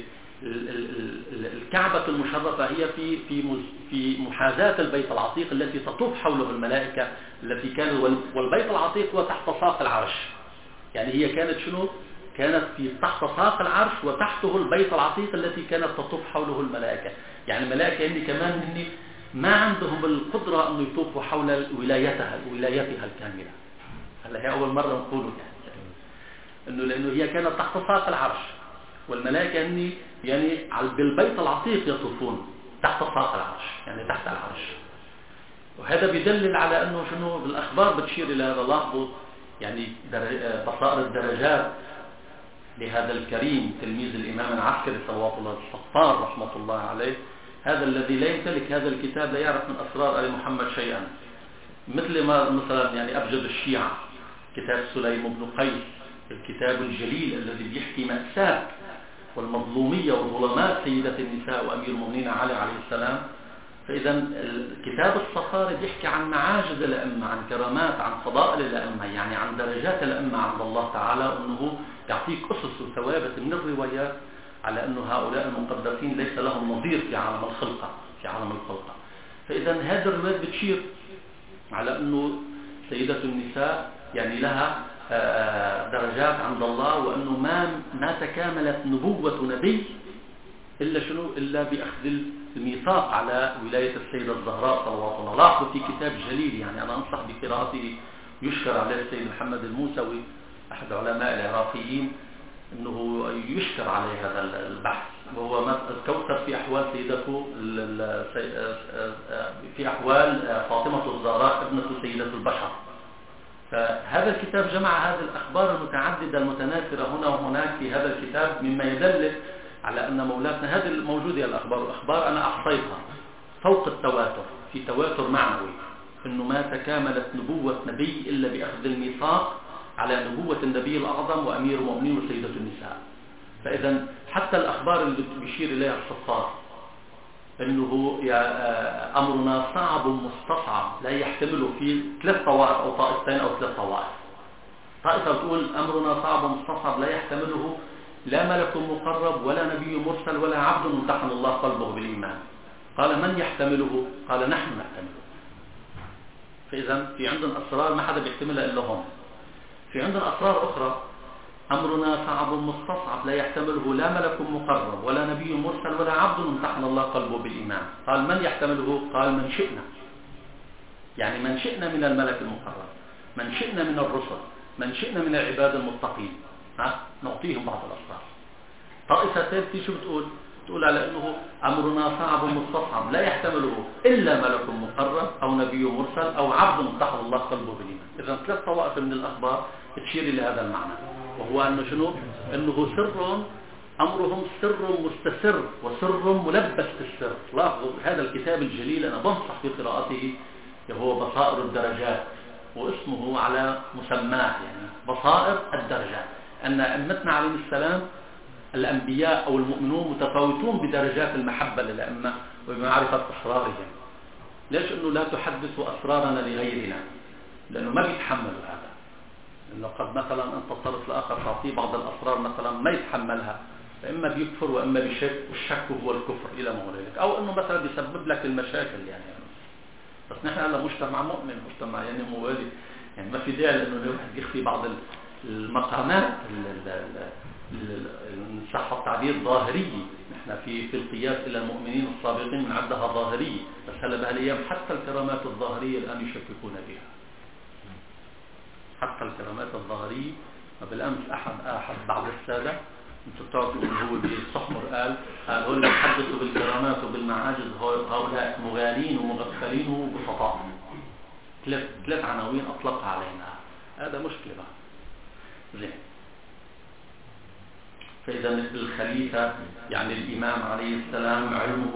الكعبة المشرفة هي في محاذاة البيت العتيق التي تطوف حوله الملائكة التي كانوا، والبيت العتيق هو تحت ساق العرش. يعني هي كانت شنو؟ كانت في تحت ساق العرش وتحته البيت العتيق التي كانت تطوف حوله الملائكة. يعني الملائكة هني كمان ما عندهم القدرة أن يطوفوا حول ولايتها الكاملة. هلا هي أول مرة نقوله إنه لأنه هي كانت تحت ساق العرش، والملائكة هني يعني بالبيت العتيق يطوفون تحت ساق العرش، يعني تحت العرش. وهذا بيدلل على أنه شنو بالأخبار بتشير إلى هذا. لاحظوا يعني بصائر الدرجات لهذا الكريم تلميذ الإمام العسكري صلوات الله الصفار رحمة الله عليه، هذا الذي لا يمتلك هذا الكتاب لا يعرف من أسرار آل محمد شيئا. مثل ما مثلا يعني أبجد الشيعة كتاب سليم بن قيس، الكتاب الجليل الذي بيحكي مأساة والمظلومية وظلمات سيدة النساء وأمير المؤمنين علي عليه السلام. فإذا كتاب الصفار بيحكي عن معاجز الأئمة، عن كرامات، عن فضائل الأئمة، يعني عن درجات الأئمة عند الله تعالى، وأنه يعطيك أسس وثوابت من الروايات على أنه هؤلاء المقدسين ليس لهم نظير في عالم الخلقة. فإذا هذه الروايات بتشير على أنه سيدة النساء يعني لها درجات عند الله، وأنه ما تكاملت نبوة نبي إلا بأخذ الميثاق على ولاية السيدة الزهراء صلوات الله. لاحظوا في كتاب جليل، يعني أنا أنصح بقراءته، يشكر عليه السيد محمد الموسوي أحد علماء العراقيين أنه يشكر عليه هذا البحث، وهو كوثر في أحوال سيدته في أحوال فاطمة الزهراء ابنة سيدة البشر. فهذا الكتاب جمع هذه الأخبار المتعددة المتناثرة هنا وهناك في هذا الكتاب، مما يدل على أن مولاتنا هذه الموجودة الأخبار أنا أحصيتها فوق التواتر، في تواتر معنوي، أنه ما تكاملت نبوة نبي إلا بأخذ الميثاق على نبوة النبي الأعظم وأمير المؤمنين وسيدة النساء. فإذا حتى الأخبار اللي بيشير إليها الصفار أنه أمرنا صعب مستصعب لا يحتمله في 3 طوائف أو طائفتين أو 3 طوائف. طائفة تقول أمرنا صعب مستصعب لا يحتمله لا ملك مقرب ولا نبي مرسل ولا عبد امتحن الله قلبه بالإيمان. قال من يحتمله؟ قال نحن نحتمله. فإذا في عندنا أسرار ما حدا بيحتملها إلا هم. في عندنا أسرار أخرى أمرنا صعب مستصعب لا يحتمله لا ملك مقرب ولا نبي مرسل ولا عبد امتحن الله قلبه بالإيمان. قال من يحتمله؟ قال من شئنا. يعني من شئنا من الملك المقرب، من شئنا من الرسل، من شئنا من العباد المتقين، نعطيهم بعض الأسرار. طائفة ثالثة شو بتقول على أنه أمرنا صعب مستصعب لا يحتمله إلا ملك مقرب أو نبي مرسل أو عبد مفتح الله قلبه بالإيمان. إذا 3 طوائف من الأخبار تشير إلى هذا المعنى، وهو أنه شنو؟ أنه سر، أمرهم سر مستسر وسر ملبس بالسر. لاحظوا هذا الكتاب الجليل أنا بنصح في قراءته، هو بصائر الدرجات، واسمه على مسماه، يعني بصائر الدرجات، أن أئمتنا عليهم السلام الأنبياء أو المؤمنون متفاوتون بدرجات المحبة للأئمة وبمعرفة أسرارهم. ليش أنه لا تحدثوا أسرارنا لغيرنا؟ لأنه ما بيتحملوا هذا، لأنه قد مثلا أنت الطرف الآخر تعطيه بعض الأسرار مثلا ما يتحملها، فإما بيكفر وإما بشك، والشك هو الكفر إلى ما هو ذلك، أو أنه مثلا بيسبب لك المشاكل يعني. بس نحن هلا مجتمع مؤمن، مجتمع يعني موالي، يعني ما في داعي لأنه الواحد يخفي بعض المقامات إن صح التعبير ظاهرية. نحن في القياس إلى المؤمنين السابقين من عدها ظاهرية، بس هلا بهالأيام حتى الكرامات الظاهرية الآن يشككون بها، حتى الكرامات الظاهرية. بالأمس أحد بعض السادة انتم بتعرفوا انه هو بالصحمر قال هؤلاء اللي يتحدثوا بالكرامات وبالمعاجز هؤلاء مغالين ومغفلين وبسطاء. 3 عناوين أطلقها علينا، هذا مشكلة بقى. زين. فإذا الخليفة يعني الإمام عليه السلام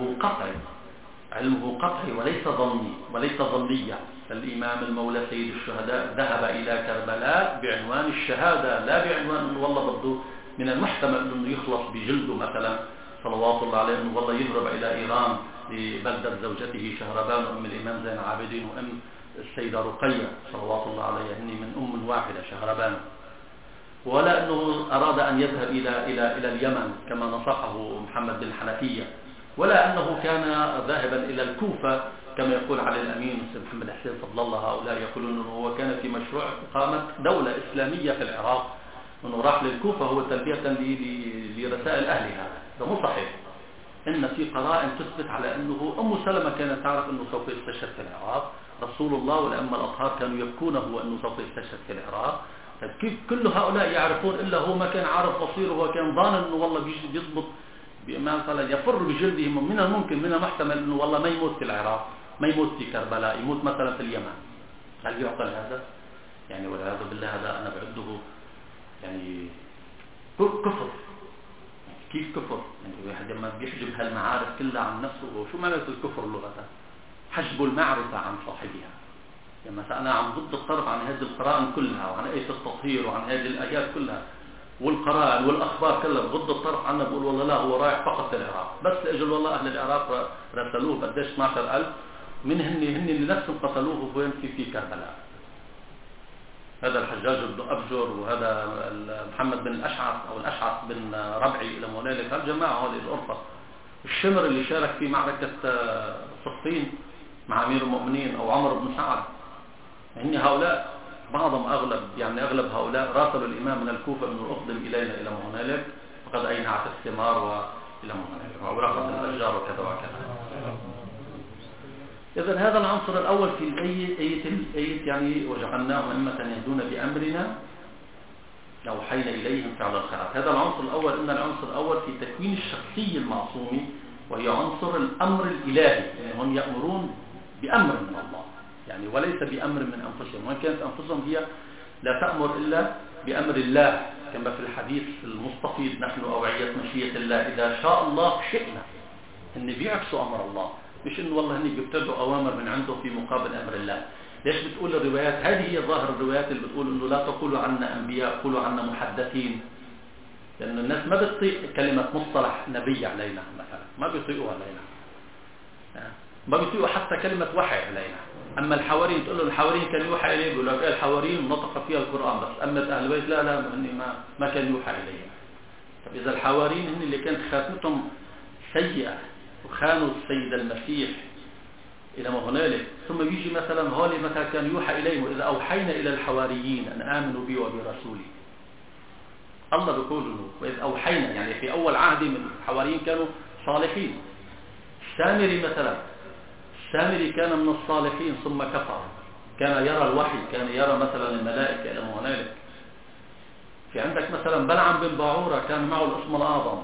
علمه قطعي وليس ظني وليس ظنية. الإمام المولى سيد الشهداء ذهب إلى كربلاء بعنوان الشهادة، لا بعنوان أنه والله بده من المحتمل أنه يخلص بجلده مثلا صلوات الله عليه، أنه والله يهرب إلى إيران لبلدة زوجته شهربان أم الإمام زين العابدين وأم السيدة رقية صلوات الله عليها، هني من أم واحدة شهربان. ولا أنه أراد أن يذهب إلى اليمن كما نصحه محمد بن حنفية، ولا أنه كان ذاهبا إلى الكوفة كما يقول علي الأمين والسيد محمد حسين فضل الله. هؤلاء يقولون أنه هو كان في مشروع إقامة دولة إسلامية في العراق، أنه راح للكوفة هو تلبية لرسائل أهلها. ده مو صحيح. إن في قرائن تثبت على أنه أم سلمة كانت تعرف أنه سوف يستشهد في العراق، رسول الله والأئمة الأطهار كانوا يبكونه وأنه سوف يستشهد في العراق. كيف كل هؤلاء يعرفون إلا هو ما كان عارف بصيره، هو كان ظان أنه والله بيضبط مثلا يفر بجلده. من الممكن من المحتمل أنه والله ما يموت في العراق، ما يموت في كربلاء، يموت مثلا في اليمن. هل يعقل هذا؟ يعني والعياذ بالله هذا أنا بعده يعني كفر. كيف كفر؟ يعني الواحد لما بيحجب هالمعارف كلها عن نفسه، شو معنى الكفر لغة؟ حجب المعرفة عن صاحبها. يعني مثلا أنا عم ضد الطرف عن هذه القرائن كلها وعن آية التطهير وعن هذه الآيات كلها والقرائن والأخبار كلها، ضد الطرف عنه بقول والله لا هو رايح فقط للعراق بس. لأجل والله أهل العراق رسلوه قديش 12,000 من هن اللي نفسهم قتلوه وين في كربلاء. هذا الحجاج بن أبجر وهذا محمد بن الأشعث أو الأشعث بن ربعي إلى مولالك، هالجماعة هذه الأرفة. الشمر اللي شارك في معركة صفين مع أمير المؤمنين أو عمر بن سعد، يعني هؤلاء بعضهم أغلب هؤلاء راسلوا الإمام من الكوفة أنه أقدم إلينا إلى هنالك فقد أينعت الثمار وإلى هنالك وأورقت الأشجار وكذا وكذا. إذن هذا العنصر الأول في آية يعني وجعلناهم أئمة يهدون بأمرنا أوحينا إليهم فعل الخيرات. هذا العنصر الأول. إن العنصر الأول في تكوين الشخصية المعصومة، وهي عنصر الأمر الإلهي، يعني هم يأمرون بأمر من الله يعني وليس بأمر من أنفسهم، وإن كانت أنفسهم هي لا تأمر إلا بأمر الله، كما في الحديث المستفيض نحن أوعية مشيئة الله، إذا شاء الله شئنا. إن بيعكسوا أمر الله، مش إنه والله هني بيبتدوا أوامر من عنده في مقابل أمر الله. ليش بتقول الروايات هذه؟ هي ظاهر الروايات اللي بتقول إنه لا تقولوا عنا أنبياء، قولوا عنا محدثين، لأن الناس ما بتطيق كلمة مصطلح نبي علينا مثلا، ما بيطيقوها علينا، ما بيطيقوا حتى كلمة وحي علينا. أما الحواريين تقول له الحواريين كان يوحى إليه، يقول لك الحواريين نطق فيها القرآن بس، أما أهل البيت لا ما كان يوحى إليه. طب إذا الحواريين هن اللي كانت خاتمتهم سيئة وخانوا السيد المسيح إلى ما هنالك، ثم يجي مثلا هولي مثلا كان يوحى إليهم وإذا أوحينا إلى الحواريين أن آمنوا بي وبرسولي. الله بيقول له وإذ أوحينا، يعني في أول عهد من الحواريين كانوا صالحين. السامري مثلا السامري كان من الصالحين ثم كفر، كان يرى الوحي، كان يرى مثلا الملائكة إلى هنالك. في عندك مثلا بلعم بن باعورة كان معه الاسم الأعظم،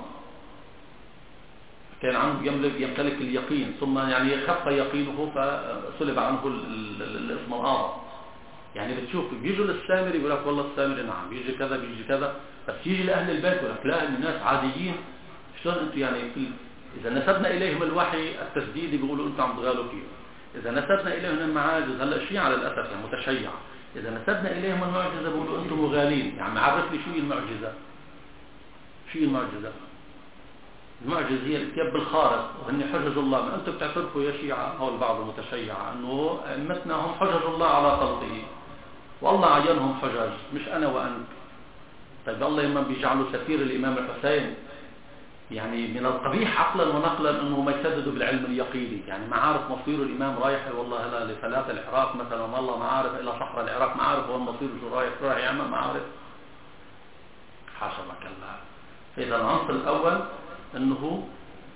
كان عنده يمتلك اليقين، ثم يعني خف يقينه فسلب عنه الاسم الأعظم. يعني بتشوف بيجوا للسامري يقول لك والله السامري نعم بيجي كذا بيجي كذا، بس يجي لأهل البيت يقول لك لا الناس عاديين. شلون انتم يعني إذا نسبنا إليهم الوحي التسديدي بيقولوا أنتم عم تغالوا فيه، إذا نسبنا إليهم المعاجز هلا الشيعة للأسف يعني متشيع، إذا نسبنا إليهم المعجزة بيقولوا أنتم مغالين. يعني عرف لي شو هي المعجزة؟ شو هي المعجزة؟ المعجزة هي الاتيان بالخارق، وهن حجج الله. ما أنتم بتعترفوا يا شيعة أو البعض المتشيع أنه أئمتنا هم حجج الله على خلقه، والله عينهم حجج مش أنا وأنت. طيب الله لما بيجعلوا سفير الإمام الحسين، يعني من القبيح عقلا ونقلا أنه ما يسددوا بالعلم اليقيني. يعني ما عارف مصير الإمام رايح والله هلا لفلاة العراق مثلا، والله ما عارف إلى صحراء العراق، ما عارف وين مصيره شو رايح يعمل، ما عارف. حاشا الله كلا. فإذا العنصر الأول أنه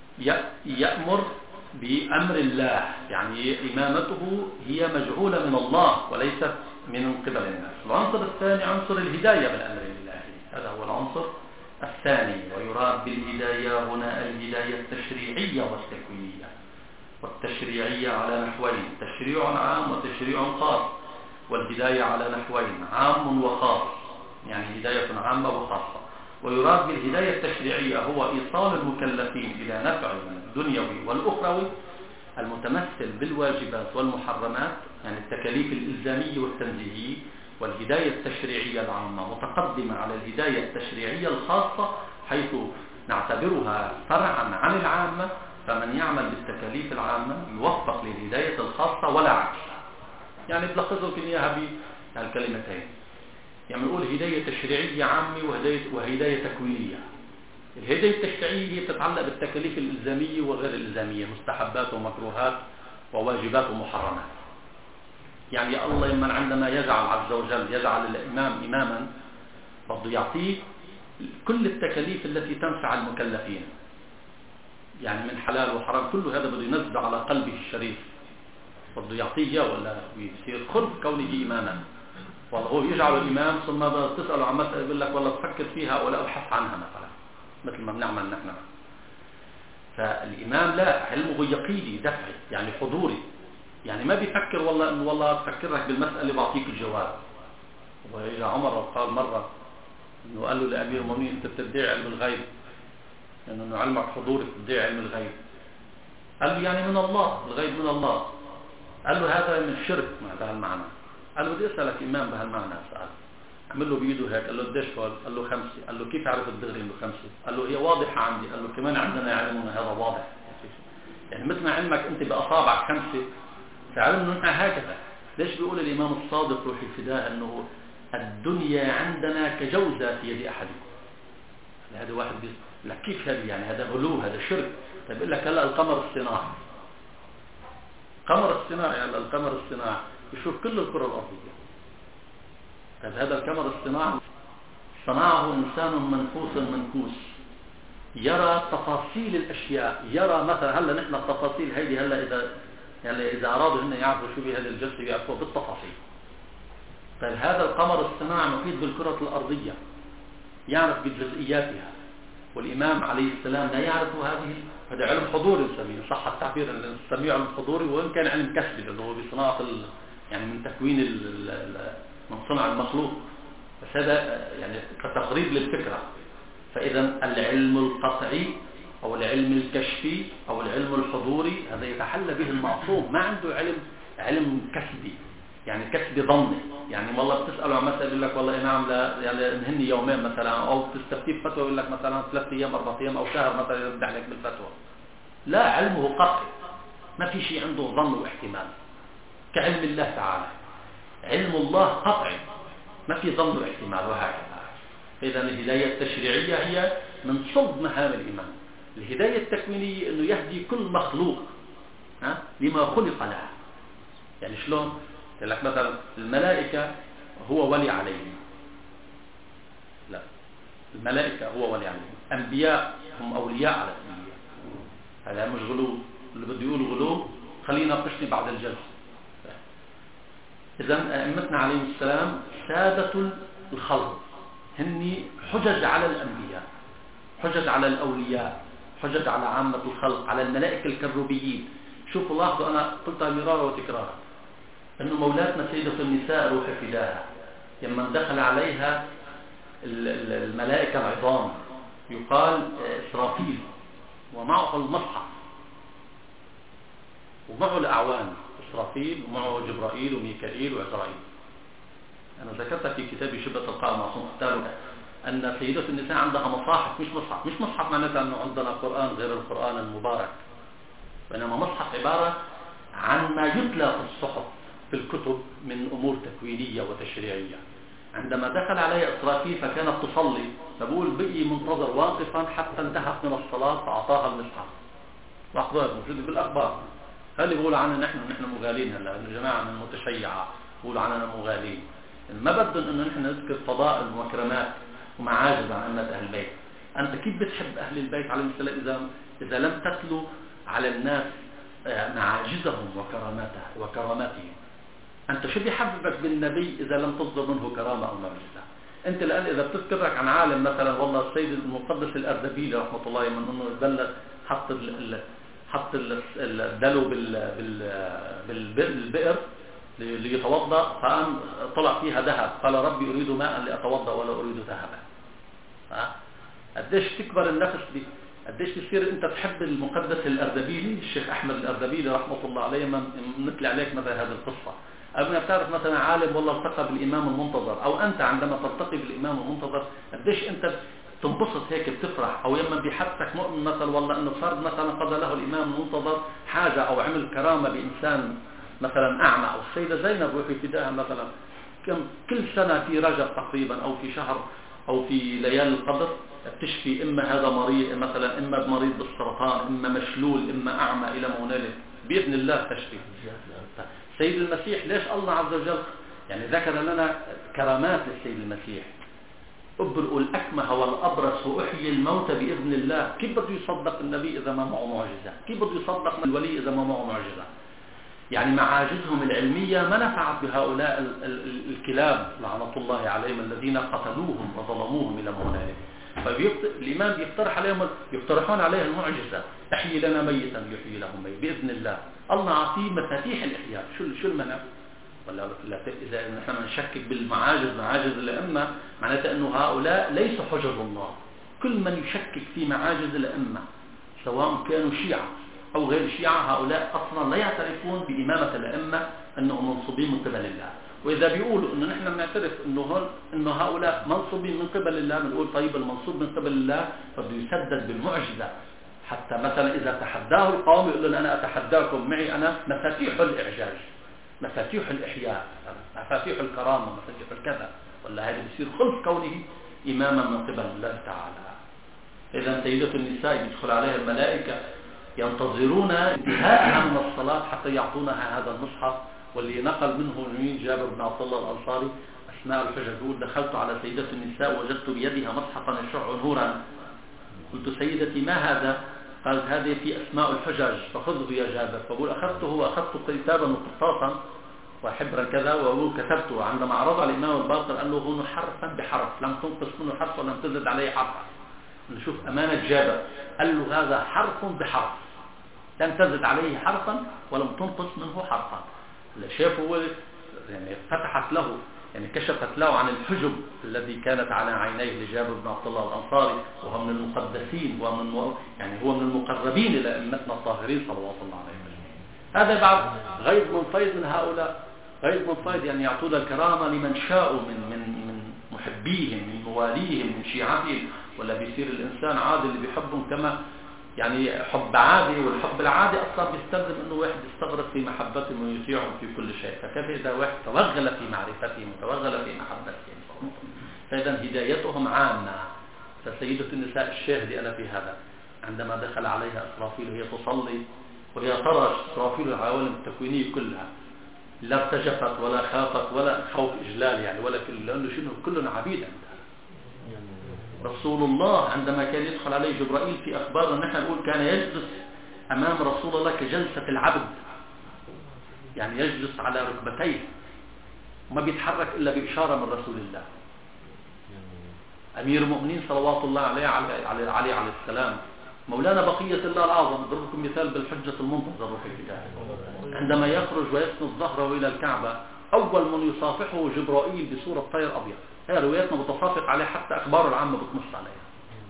يأمر بأمر الله، يعني إمامته هي مجعولة من الله وليست من قبل الناس. العنصر الثاني عنصر الهداية بالأمر الإلهي، هذا هو العنصر الثاني. ويراد بالهداية هنا الهداية التشريعية والتكوينية. والتشريعية على نحوين، تشريع عام وتشريع خاص. والهداية على نحوين، عام وخاص، يعني هداية عامة وخاصة. ويراد بالهداية التشريعية هو إيصال المكلفين إلى نفع الدنيوي والأخروي المتمثل بالواجبات والمحرمات، يعني التكاليف الإلزامية والتنزيهية. والهداية التشريعية العامة متقدمة على الهداية التشريعية الخاصة، حيث نعتبرها فرعا عن العامة، فمن يعمل بالتكاليف العامة يوفق للهداية الخاصة ولا عكس. يعني بلخصوا في إياها بهالكلمتين، يعني نقول هداية تشريعية عامة وهداية تكوينية. الهداية التشريعية هي تتعلق بالتكاليف الإلزامية وغير الإلزامية، مستحبات ومكروهات وواجبات ومحرمات. يعني الله لما عندما يجعل عز وجل يجعل الإمام إماما بده يعطيه كل التكاليف التي تنفع المكلفين، يعني من حلال وحرام، كل هذا بده ينزل على قلبه الشريف، بده يعطيه ولا يصير خلف كونه إماما. والله هو يجعل الإمام ثم تسأله عن مسألة يقول لك والله بفكر فيها ولا أبحث عنها مثلا، مثل ما بنعمل نحن. فالإمام لا، علمه يقيني دفعي، يعني حضوري، يعني ما بيفكر والله انه والله بفكر لك بالمسألة بعطيك الجواب. وإجا عمر قال مرة انه قال له لأمير المؤمنين انت بتدعي علم الغيب، يعني انه علمك حضوري بتدعي علم الغيب. قال له يعني من الله، الغيب من الله. قال له هذا من الشرك بهالمعنى. قال له بدي اسألك إمام بهالمعنى، سأل عمل له بيده هيك، قال له قديش هول؟ قال له 5. قال له كيف عرف الدغري انه 5؟ قال له هي واضحة عندي. قال له كمان عندنا علمنا هذا واضح، يعني مثل ما علمك انت بأصابعك 5 فعلمنا هكذا. ليش بيقول الإمام الصادق روح الفداء انه الدنيا عندنا كجوزة في يد أحدكم؟ هذا واحد بيقول لك كيف هذا؟ يعني هذا غلو، هذا شرك. طيب يقول لك هلا القمر الصناعي، قمر الصناعي، هلا القمر الصناعي يشوف كل الكرة الأرضية. طيب هذا القمر الصناعي صنعه إنسان منكوس يرى تفاصيل الأشياء، يرى مثلا هلا نحن التفاصيل هذه هلا إذا أرادوا هن يعرفوا شو بهذا الجلسة يعرفوا بالتفاصيل. طيب هذا القمر الصناعي محيط بالكرة الأرضية، يعرف بجزئياتها، والإمام عليه السلام لا يعرف هذا علم حضوري نسميه، صح التعبير نسميه علم حضوري، وإن كان علم كسبي لأنه هو بصناعة يعني من تكوين من صنع المخلوق، بس هذا يعني كتقريب للفكرة. فإذا العلم القطعي أو العلم الكشفي أو العلم الحضوري هذا يتحلى به المعصوم، ما عنده علم كسبي، يعني كسبي ظني. يعني والله بتسأله عن مسألة يقول لك والله نعم لا، يعني نهني يومين مثلا، أو تستفتي فتوى يقول لك مثلا 3 أيام 4 أيام أو شهر مثلا يرد عليك بالفتوى. لا، علمه قطعي، ما في شيء عنده ظن واحتمال كعلم الله تعالى. علم الله قطعي ما في ظن واحتمال، وهكذا. إذا الهداية التشريعية هي من صلب مهام الإمام. الهداية التكوينية أنه يهدي كل مخلوق لما خلق له. يعني شلون؟ يقول لك مثلا الملائكة هو ولي عليهم، لا، الملائكة هو ولي عليهم، أنبياء هم أولياء على الأنبياء. هذا مش غلو، اللي بده يقول غلو خليه يناقشني بعد الجلسة. إذا أئمتنا عليهم السلام سادة الخلق، هني حجج على الأنبياء، حجج على الأولياء، حجج على عامة الخلق، على الملائكة الكروبيين. شوفوا لاحظوا، أنا قلتها مرارا وتكرارا، أنه مولاتنا سيدة النساء روح فداها لما دخل عليها الملائكة العظام يقال إسرافيل ومعه المصحف ومعه الأعوان، إسرافيل ومعه جبرائيل وميكائيل وعزرائيل. أنا ذكرت في كتابي شبه تلقاء المعصوم قالوا أن سيدة النساء عندها مصاحف، مش مصحف معناتها أنه عندنا قرآن غير القرآن المبارك، وإنما مصحف عبارة عن ما يتلى في الصحف في الكتب من أمور تكوينية وتشريعية. عندما دخل عليها إسرافيل فكانت تصلي، فبقول بقي منتظر واقفا حتى انتهت من الصلاة فأعطاها المصحف. لاحظوا موجود بالأخبار، هل بيقولوا عنا نحن مغالين، هلا الجماعة من المتشيعة بيقولوا عننا مغالين، ما بدهم انه نحن نذكر فضائل ومكرمات ومعاجز عن أئمة أهل البيت. أنت كيف بتحب أهل البيت عليهم السلام إذا لم تتلو على الناس معاجزهم وكراماتهم؟ أنت شو بيحببك بالنبي إذا لم تصدر منه كرامة أو معجزة؟ أنت الآن إذا بتذكرك عن عالم مثلا والله السيد المقدس الأردبيلي رحمة الله من أنه بلغ حط الدلو بالبئر ليتوضأ، فقام طلع فيها ذهب، قال ربي أريد ماء لأتوضأ ولا أريد ذهبا. قديش تكبر النفس دي، قديش تصير أنت تحب المقدس الأردبيلي الشيخ أحمد الأردبيلي رحمة الله عليه. ما نتلي عليك مثل هذه القصة، أو بتعرف مثلا عالم والله التقى بالإمام المنتظر، أو أنت عندما تلتقي بالإمام المنتظر قديش أنت تنبسط هيك بتفرح، أو يما بيحسك مؤمن مثلا والله إنه فرد مثلا قضى له الإمام المنتظر حاجة أو عمل كرامة بإنسان مثلا أعمى، أو السيدة زينب روحي فداها مثلا كل سنة في رجب تقريبا أو في شهر أو في ليالي القدر تشفي إما هذا مريض مثلا، إما مريض بالسرطان، إما مشلول، إما أعمى إلى مونله بإذن الله تشفي. سيد المسيح ليش الله عز وجل يعني ذكر لنا كرامات للسيد المسيح؟ أبرئ الأكمه والأبرص وأحيي الموت بإذن الله. كيف بده يصدق النبي إذا ما معه معجزة؟ كيف بده يصدق الولي إذا ما معه معجزة؟ يعني معاجزهم العلمية ما نفعت بهؤلاء الكلاب لعنة الله عليهم الذين قتلوهم وظلموهم إلى مونالهم. فالإمام يقترحون عليه المعجزة، احيي لنا ميتا يحيي لهم ميت بإذن الله. الله عطيه مفاتيح الإحياء. شو المنع؟ ولا إذا نحن نشكك بالمعاجز معاجز الأئمة معناته أنه هؤلاء ليسوا حجج الله. كل من يشكك في معاجز الأئمة سواء كانوا شيعة أو غير شيعة هؤلاء أصلا لا يعترفون بإمامة الأئمة أنهم منصوبين من قبل الله. وإذا بيقولوا أنه نحن بنعترف أنه هؤلاء منصوبين من قبل الله، بنقول طيب المنصوب من قبل الله فبده يسدد بالمعجزة. حتى مثلا إذا تحداه القوم يقول لهم أنا أتحداكم معي أنا مفاتيح الإعجاز، مفاتيح الإحياء، مفاتيح الكرامة، مفاتيح الكذا، ولا هذا بيصير خلف كونه إماما من قبل الله تعالى. إذا سيدة النساء يدخل عليها الملائكة ينتظرون انتهاءها من الصلاة حتى يعطونها هذا المصحف، واللي نقل منه جابر بن عبد الله الأنصاري أثناء الحجة يقول دخلت على سيدة النساء وجدت بيدها مصحفا يشع نورا، قلت سيدتي ما هذا؟ قالت هذه في أسماء الحجج فخذه يا جابر. فقول أخذته وأخذت كتابا وقرطاسا وحبرا كذا وأقول كتبته. عندما عرض على الإمام الباقر قال له هنا حرفا بحرف، لم تنقص منه حرف ولم تزد عليه حرف. نشوف أمانة جابر، قال له هذا حرف بحرف لم تزد عليه حرفا ولم تنقص منه حرفا. شافه هو يعني فتحت له يعني كشفت له عن الحجب الذي كانت على عينيه لجابر بن عبد الله الأنصاري، وهو من المقدسين ومن يعني هو من المقربين إلى أئمتنا الطاهرين صلوات الله عليهم. هذا بعد غير منفيض من هؤلاء، غير منفيض يعني يعطون الكرامة لمن شاءوا من محبيهم من مواليهم من شيعتهم. ولا بيصير الإنسان عادي اللي بيحبهم كما يعني حب عادي، والحب العادي أصلا بيستلزم أنه واحد يستغرق في محبتهم ويطيعهم في كل شيء. فكيف إذا واحد توغل في معرفتهم وتوغل في محبتهم؟ فإذا هدايتهم عامة. فسيدة النساء الشاهد أنا في هذا عندما دخل عليها إسرافيل وهي تصلي وهي ترى إسرافيل العوالم التكوينية كلها، لا ارتجفت ولا خافت ولا خوف إجلال يعني ولا لأنه شنو كلنا عبيد عندها. رسول الله عندما كان يدخل عليه جبرائيل في أخبار نحن نقول كان يجلس أمام رسول الله كجلسة العبد يعني يجلس على ركبتيه وما بيتحرك إلا بإشارة من رسول الله. أمير المؤمنين صلوات الله عليه عليه السلام مولانا بقية الله الأعظم، أضرب لكم مثال بالحجة المنتظر في البداية، عندما يخرج ويسند ظهره إلى الكعبة أول من يصافحه جبرائيل بصورة طير أبيض. هي رواياتنا بتصافق عليه، حتى أخبار العامة بتنص عليها.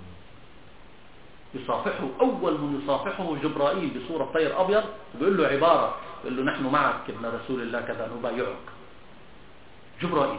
يصافحه أول من يصافحه جبرائيل بصورة طير أبيض، وبيقول له عبارة، بيقول له نحن معك ابن رسول الله كذا نبايعك. جبرائيل.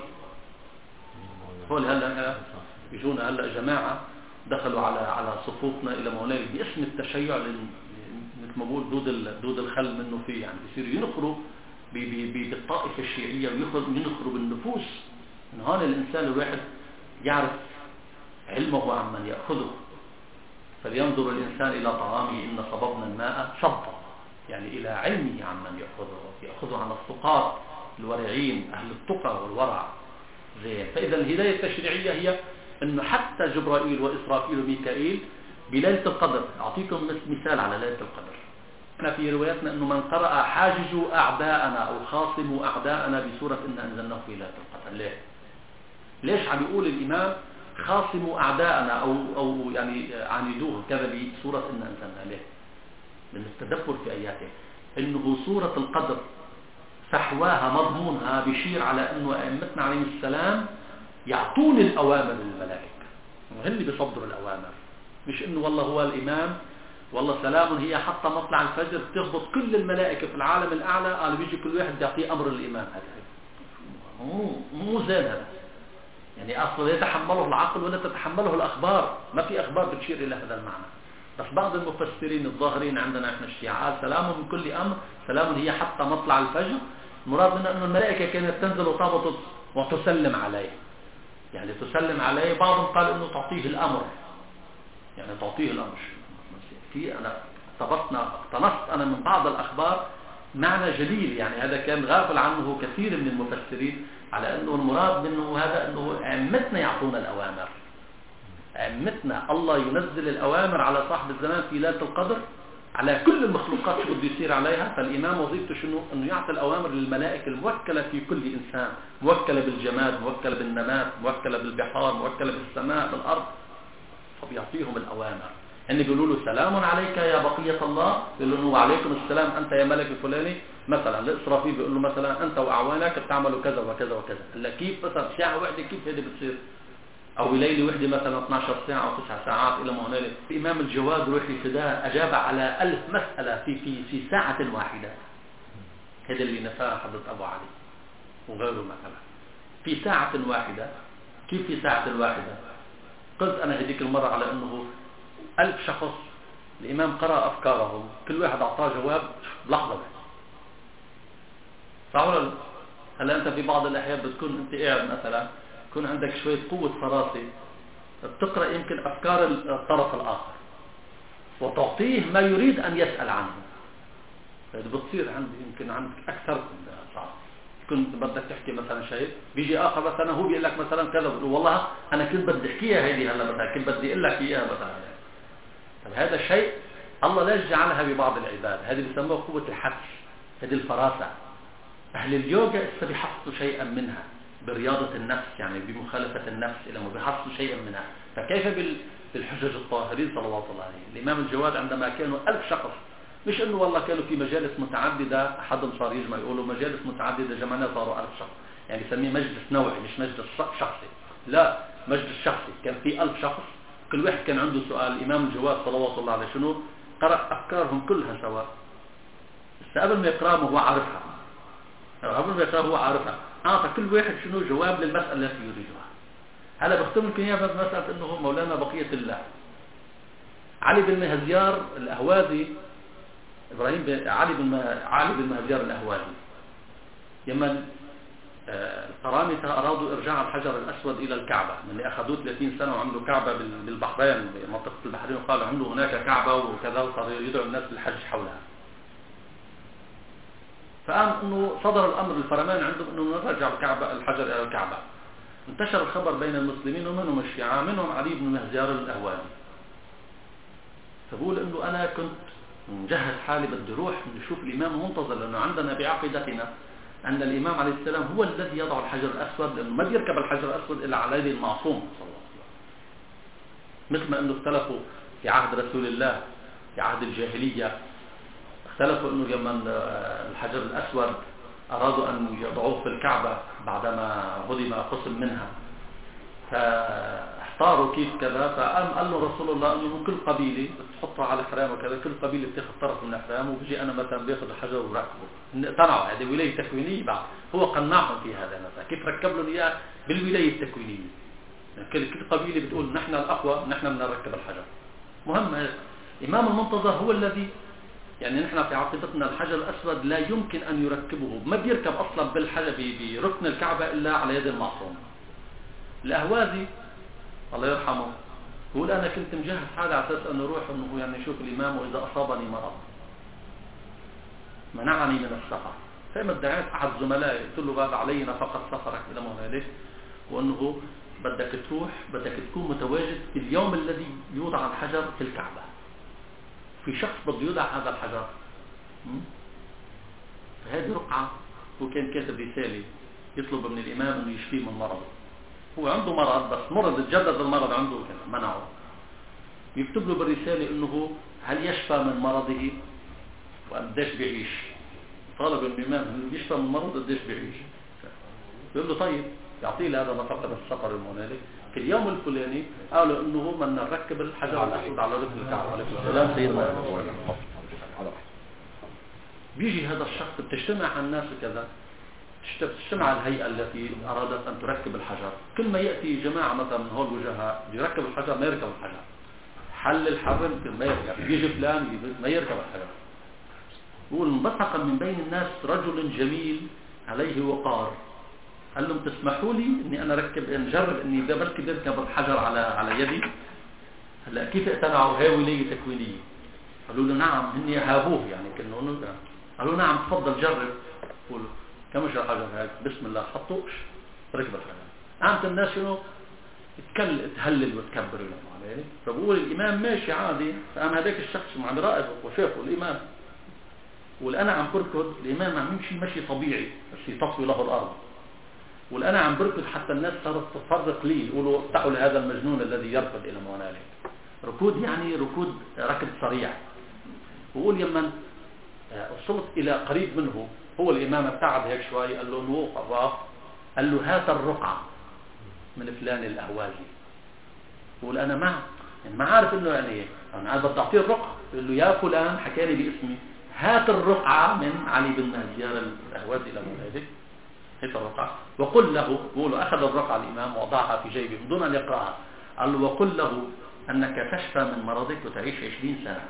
هو هلا يجونا هلا جماعة دخلوا على صفوفنا إلى مولاي باسم التشيع، مثل ما بقول دود الخل منه فيه، يعني بيصيروا ينخروا بالطائفة الشيعية وينخروا بالنفوس. من هون الإنسان الواحد يعرف علمه عمن يأخذه. فلينظر الإنسان إلى طعامه إن صببنا الماء صبا، يعني إلى علمه عمن يأخذه عن الثقات الورعين أهل التقى والورع. زين. فإذا الهداية التشريعية هي أنه حتى جبرائيل وإسرافيل وميكائيل بليلة القدر. أعطيكم مثال على ليلة القدر. احنا في رواياتنا أنه من قرأ حاججوا أعداءنا أو خاصموا أعداءنا بسورة إنا أنزلناه في ليلة القدر. ليش عم يقول الإمام خاصموا أعداءنا أو يعني عاندوه كذا بسورة إنا أنزلناه؟ ليه؟ من التدبر في آياته أنه سورة القدر فحواها مضمونها بيشير على أنه أئمتنا عليهم السلام يعطون الأوامر للملائكة، وهن اللي بيصدروا الأوامر، مش أنه والله هو الإمام والله سلام هي حتى مطلع الفجر تخبط كل الملائكة في العالم الأعلى، قال بيجي كل واحد يعطيه أمر الإمام. هذا مو زين هذا، يعني أصلا يتحمله العقل ولا تتحمله الأخبار. ما في أخبار بتشير إلى هذا المعنى. بس بعض المفسرين الظاهرين عندنا احنا الشيعة سلام من كل أمر، سلام هي حتى مطلع الفجر، مراد منه أنه الملائكة كانت تنزل وتهبط وتسلم عليه، يعني تسلم عليه. بعضهم قال أنه تعطيه الأمر، يعني تعطيه الأمر. في أنا اقتنصت أنا من بعض الأخبار معنى جليل، يعني هذا كان غافل عنه كثير من المفسرين، على أنه المراد منه هذا أنه أئمتنا يعطون الأوامر. أئمتنا الله ينزل الأوامر على صاحب الزمان في ليلة القدر على كل المخلوقات شو بده يصير عليها. فالإمام وظيفته شنو؟ أنه يعطي الأوامر للملائكة الموكلة في كل إنسان، موكلة بالجماد، موكلة بالنبات، موكلة بالبحار، موكلة بالسماء بالأرض، فبيعطيهم الأوامر. يعني بيقولوا له سلام عليك يا بقية الله، بيقولوا له وعليكم السلام أنت يا ملك الفلاني. مثلا لإسرافيل بيقول له مثلا أنت وأعوانك بتعملوا كذا وكذا وكذا. هلا كيف مثلا ساعة واحدة كيف هذه بتصير؟ أو ليلة واحدة مثلا 12 ساعة أو 9 ساعات إلى ما هنالك. الإمام الجواد روحي فداه أجاب على 1000 مسألة في ساعة واحدة. هذا اللي نفاه حضرة أبو علي وغيره مثلا في ساعة واحدة. كيف في ساعة واحدة؟ قلت أنا هذيك المرة على أنه 1000 شخص الإمام قرأ أفكارهم، كل واحد أعطاه جواب بلحظة. صح ولا لا؟ هلا أنت في بعض الأحيان بتكون أنت قاعد مثلا يكون عندك شوية قوة فراسة، بتقرأ يمكن أفكار الطرف الآخر وتعطيه ما يريد أن يسأل عنه. هذا بتصير عندي يمكن عندك أكثر من صعب. كنت بدك تحكي مثلا شيء، بيجي آخر مثلا هو بيقول لك مثلا كذا، بقول والله أنا كنت بدي أحكيها هذه هلا مثلا كنت بدي أقول لك إياها مثلا. طب هذا الشيء الله ليش جعلها ببعض العباد؟ هذه بيسموها قوة الحدس، هذه الفراسة. أهل اليوغا لسه بيحصلوا شيئا منها برياضة النفس، يعني بمخالفة النفس إلى ما بيحصلوا شيئا منها. فكيف بالحجج الطاهرين صلوات الله عليه؟ الإمام الجواد عندما كانوا 1000 شخص، مش إنه والله كانوا في مجالس متعددة أحدهم صار يجمع يقولوا مجالس متعددة جمعنا صاروا 1000 شخص، يعني يسميه مجلس نوعي مش مجلس شخصي. لا، مجلس شخصي كان في 1000 شخص، كل واحد كان عنده سؤال. الإمام الجواد صلوات الله عليه شنو؟ قرأ أفكارهم كلها سوا، بس قبل ما يقرأهم هو عارفها، قبل ما يقرأ هو عارفها، أعطى كل واحد شنو جواب للمسألة التي يريدها. هلا بختم لكم إياها بس مسألة إنه مولانا بقية الله علي بن مهزيار الأهوازي، علي بن مهزيار الأهوازي، لما القرامطة أرادوا إرجاع الحجر الأسود إلى الكعبة، من اللي أخذوه 30 سنة وعملوا كعبة بالبحرين بمنطقة البحرين، وقالوا عملوا هناك كعبة وكذا، وصاروا يدعوا الناس للحج حولها. فقام انه صدر الامر الفرمان عندهم انه نرجع الحجر الى الكعبه. انتشر الخبر بين المسلمين ومنهم الشيعة، منهم علي بن مهزيار الاهوازي. فبقول انه انا كنت نجهز حالي بدي روح نشوف الإمام المنتظر، لأنه عندنا بعقيدتنا أن الإمام عليه السلام هو الذي يضع الحجر الأسود، لأنه ما بيركب الحجر الأسود إلا على يد المعصوم صلى الله عليه وسلم. مثل ما أنه اختلفوا في عهد رسول الله في عهد الجاهلية، اختلفوا أنه لما الحجر الأسود أرادوا أن يضعوه في الكعبة بعدما هدم قسم منها، فاحتاروا كيف كذا، فقال له رسول الله أنه من كل قبيلة تحطه على حرام وكذا، كل قبيلة بتاخذ طرف من الحرام، وبيجي أنا مثلا باخذ الحجر وركبه. اقتنعوا، هذه ولاية تكوينية بعد، هو قنعهم في هذا مثلا، كيف ركب لهم إياه بالولاية التكوينية. كل قبيلة بتقول نحن الأقوى، نحن بدنا نركب الحجر. مهم إمام المنتظر هو الذي، يعني نحن في عقيدتنا الحجر الأسود لا يمكن أن يركبه، ما بيركب أصلا بالحجر بركن الكعبة إلا على يد المعصوم. الأهوازي الله يرحمه يقول أنا كنت مجهز حالي على أساس أن أروح أنه يعني أشوف الإمام، وإذا أصابني مرض منعني من السفر، فما ادعيت أحد زملائي قلت له بعد علي نفقة سفرك إلى هنالك، وأنه بدك تروح بدك تكون متواجد في اليوم الذي يوضع الحجر في الكعبة، في شخص بده يوضع هذا الحجر. فهذه رقعة. هو كان كاتب رسالة يطلب من الإمام أنه يشفيه من مرضه، هو عنده مرض بس مرض تجدد المرض عنده منعه، يكتب له بالرسالة أنه هل يشفى من مرضه وقديش بيعيش. طالب الإمام هل يشفى من مرض قديش بيعيش، يقول له طيب يعطيه له هذا نفقة السفر المنالك في اليوم الفلاني. قالوا أنه من نركب الحجر الأسود على ركن الكعبة عليه السلام سيدنا. بيجي هذا الشخص بتجتمع الناس كذا، تجتمع الهيئة التي أرادت أن تركب الحجر، كل ما يأتي جماعة مثلا من هول الوجهاء يركب الحجر ما يركب الحجر، حل الحرم ما يركب، يجي فلان ما يركب الحجر. يقول انبثق من بين الناس رجل جميل عليه وقار، قال لهم تسمحوا لي اني انا نجرب اني بلكي بركب الحجر على يدي. هلا كيف اقتنعوا؟ هاي ولايه تكوينيه. قالوا له نعم، هن هابوه يعني كانوا قالوا نعم تفضل جرب. قولوا كم اجى الحجر هيك بسم الله حطوش ركب الحجر. قامت الناس شنو تهلل وتكبر لهم عليه. فبقول الامام ماشي عادي، فقام هذاك الشخص عم يراقب وشافه الامام، والأنا عم بركض، الإمام عم يمشي مشي طبيعي بس يطفي له الأرض، والأنا عم بركض حتى الناس صارت تفرق لي يقولوا افتحوا لهذا المجنون الذي يركض إلى هنالك. ركود يعني ركود ركض سريع. وقول يمن وصلت إلى قريب منه، هو الإمام ابتعد هيك شوي، قال له نوق الراف، قال له هات الرقعة من فلان الأهوازي. يقول أنا ما عارف إنه يعني أنا بدي أعطيه الرقعة. يقول له يا فلان حكاني باسمي، هات الرقعة من علي بن مهديار الأهوازي إلى هنالك، هات الرقعة وقل له، بقوله أخذ الرقعة الإمام وضعها في جيبه من دون أن يقرأها، قال له وقل له أنك تشفى من مرضك وتعيش 20 سنة.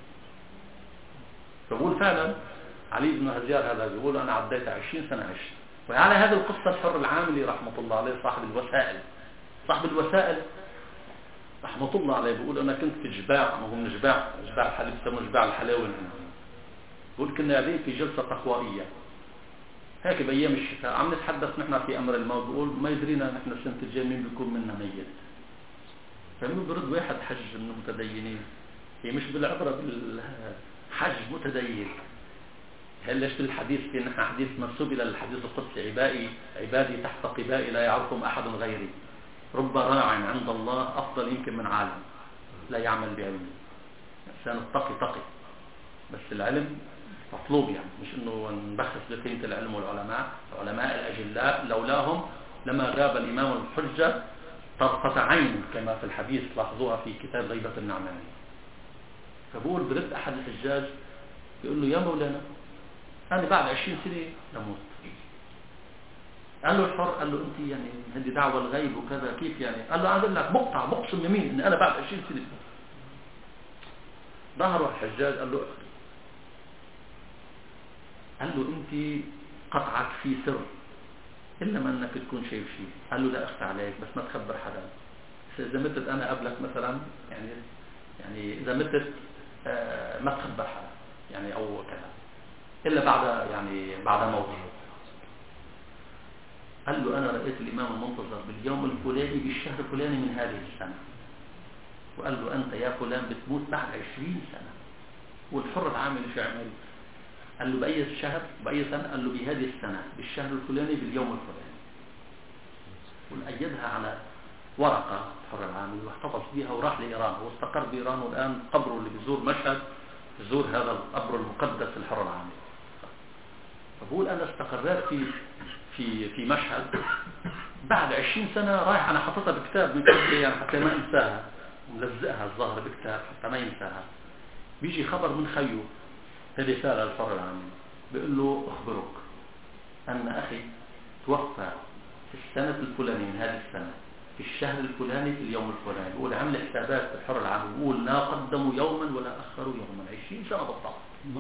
فقول فعلا علي بن مهديار هذا يقول أنا عديت 20 سنة عشت. وعلى هذه القصة الحر العاملي رحمة الله عليه صاحب الوسائل رحمة الله عليه بيقول أنا كنت في جباع، وهو من جباع الحليب يسمونه جباع الحلاوة، بقول كنا قاعدين في جلسة تقوائية هيك بأيام الشتاء، عم نتحدث نحن في أمر الموت، بقول ما يدرينا نحن السنة الجاية مين بيكون منا ميت. فمين برد واحد حج من المتدينين، هي مش بالعبرة بالحج متدين. هلا شفت الحديث في نحن حديث منسوب إلى الحديث القدسي، عبادي تحت قبائي لا يعرفهم أحد غيري، رب راع عند الله أفضل يمكن من عالم لا يعمل بعلمه. إنسان التقي بس العلم مطلوب، يعني مش انه نبخس بقيمة العلم والعلماء، العلماء الأجلاء لولاهم لما غاب الإمام الحجة طرفة عين كما في الحديث لاحظوها في كتاب غيبة النعماني. فبقول برد أحد الحجاج يقول له يا مولانا أنا بعد 20 سنة نموت. قال له الحر، قال له أنت يعني هذه دعوة الغيب وكذا كيف يعني؟ قال له أقول لك بقسم يمين إن أنا بعد 20 سنة. ظهروا الحجاج قال له أنت قطعك في سر إلا ما أنك تكون شايف شيء. قال له لا أخفى عليك بس ما تخبر حدا، إذا متت أنا قبلك مثلا يعني إذا متت ما تخبر حدا يعني أو كذا إلا بعد موته. قال له أنا رأيت الإمام المنتظر باليوم الفلاني بالشهر الفلاني من هذه السنة، وقال له أنت يا فلان بتموت بعد 20 سنة، والحر العامل ايش يعمل؟ قال له بأي شهر بأي سنة؟ قال له بهذه السنة بالشهر الفلاني باليوم الفلاني، ونأيدها على ورقة الحر العامل واحتفظ بها وراح لإيران واستقر بإيران، والآن قبره اللي بيزور مشهد يزور هذا القبر المقدس الحر العامل. فبقول أنا استقريت في مشهد بعد 20 سنة رايح أنا حطيتها بكتاب من كتبي يعني حتى ما أنساها، ملزقها الظاهر بكتاب حتى ما ينساها. بيجي خبر من خيو رسالة للحر العامل بيقول له أخبرك أن أخي توفى في السنة الفلانية من هذه السنة في الشهر الفلاني في اليوم الفلاني. بيقول عمل حسابات الحر العامل بيقول لا قدموا يوما ولا أخروا يوما، 20 سنة بالضبط.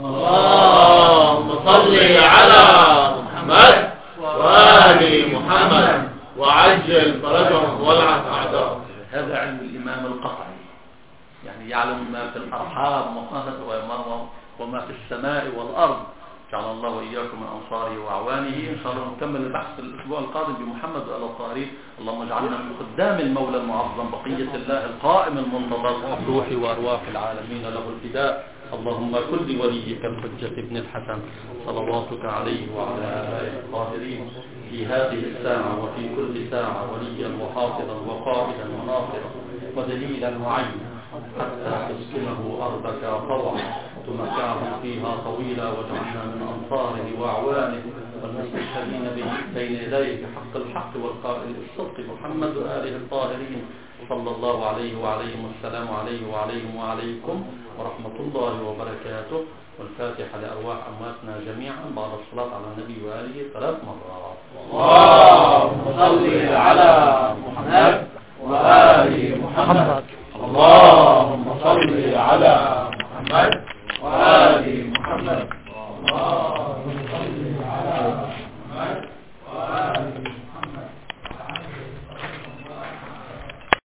اللهم صل على محمد وآل محمد وعجل فرجهم والعن أعداءهم. هذا علم الإمام القطعي، يعني يعلم ما في الأرحام وما في السماء والأرض. جعل الله وإياكم من أنصاره وأعوانه. إن شاء الله نكمل البحث في الأسبوع القادم بمحمد وآل الطاهرين. اللهم اجعلنا من خدام المولى المعظم بقية الله القائم المنتظر روح وأرواح العالمين له الفداء. اللهم كن لوليك الحجة ابن الحسن صلواتك عليه وعلى آله الطاهرين في هذه الساعة وفي كل ساعة وليا وحافظا وقائدا وناصرا ودليلا وعينا حتى تسكنه أرضك طوعا تمتعهم فيها طويلا، واجعلنا من أنصاره وأعوانه والمستشهدين بين يديه بحق الحق والقائل بالصدق محمد وآله الطاهرين صلى الله عليه وعليهم السلام عليه وعليهم وعليكم ورحمة الله وبركاته. والفاتحة لأرواح أمواتنا جميعا بعد الصلاة على النبي وآله 3 مرات. اللهم صل على محمد وآل محمد. اللهم صل على محمد وآل محمد. اللهم صل على محمد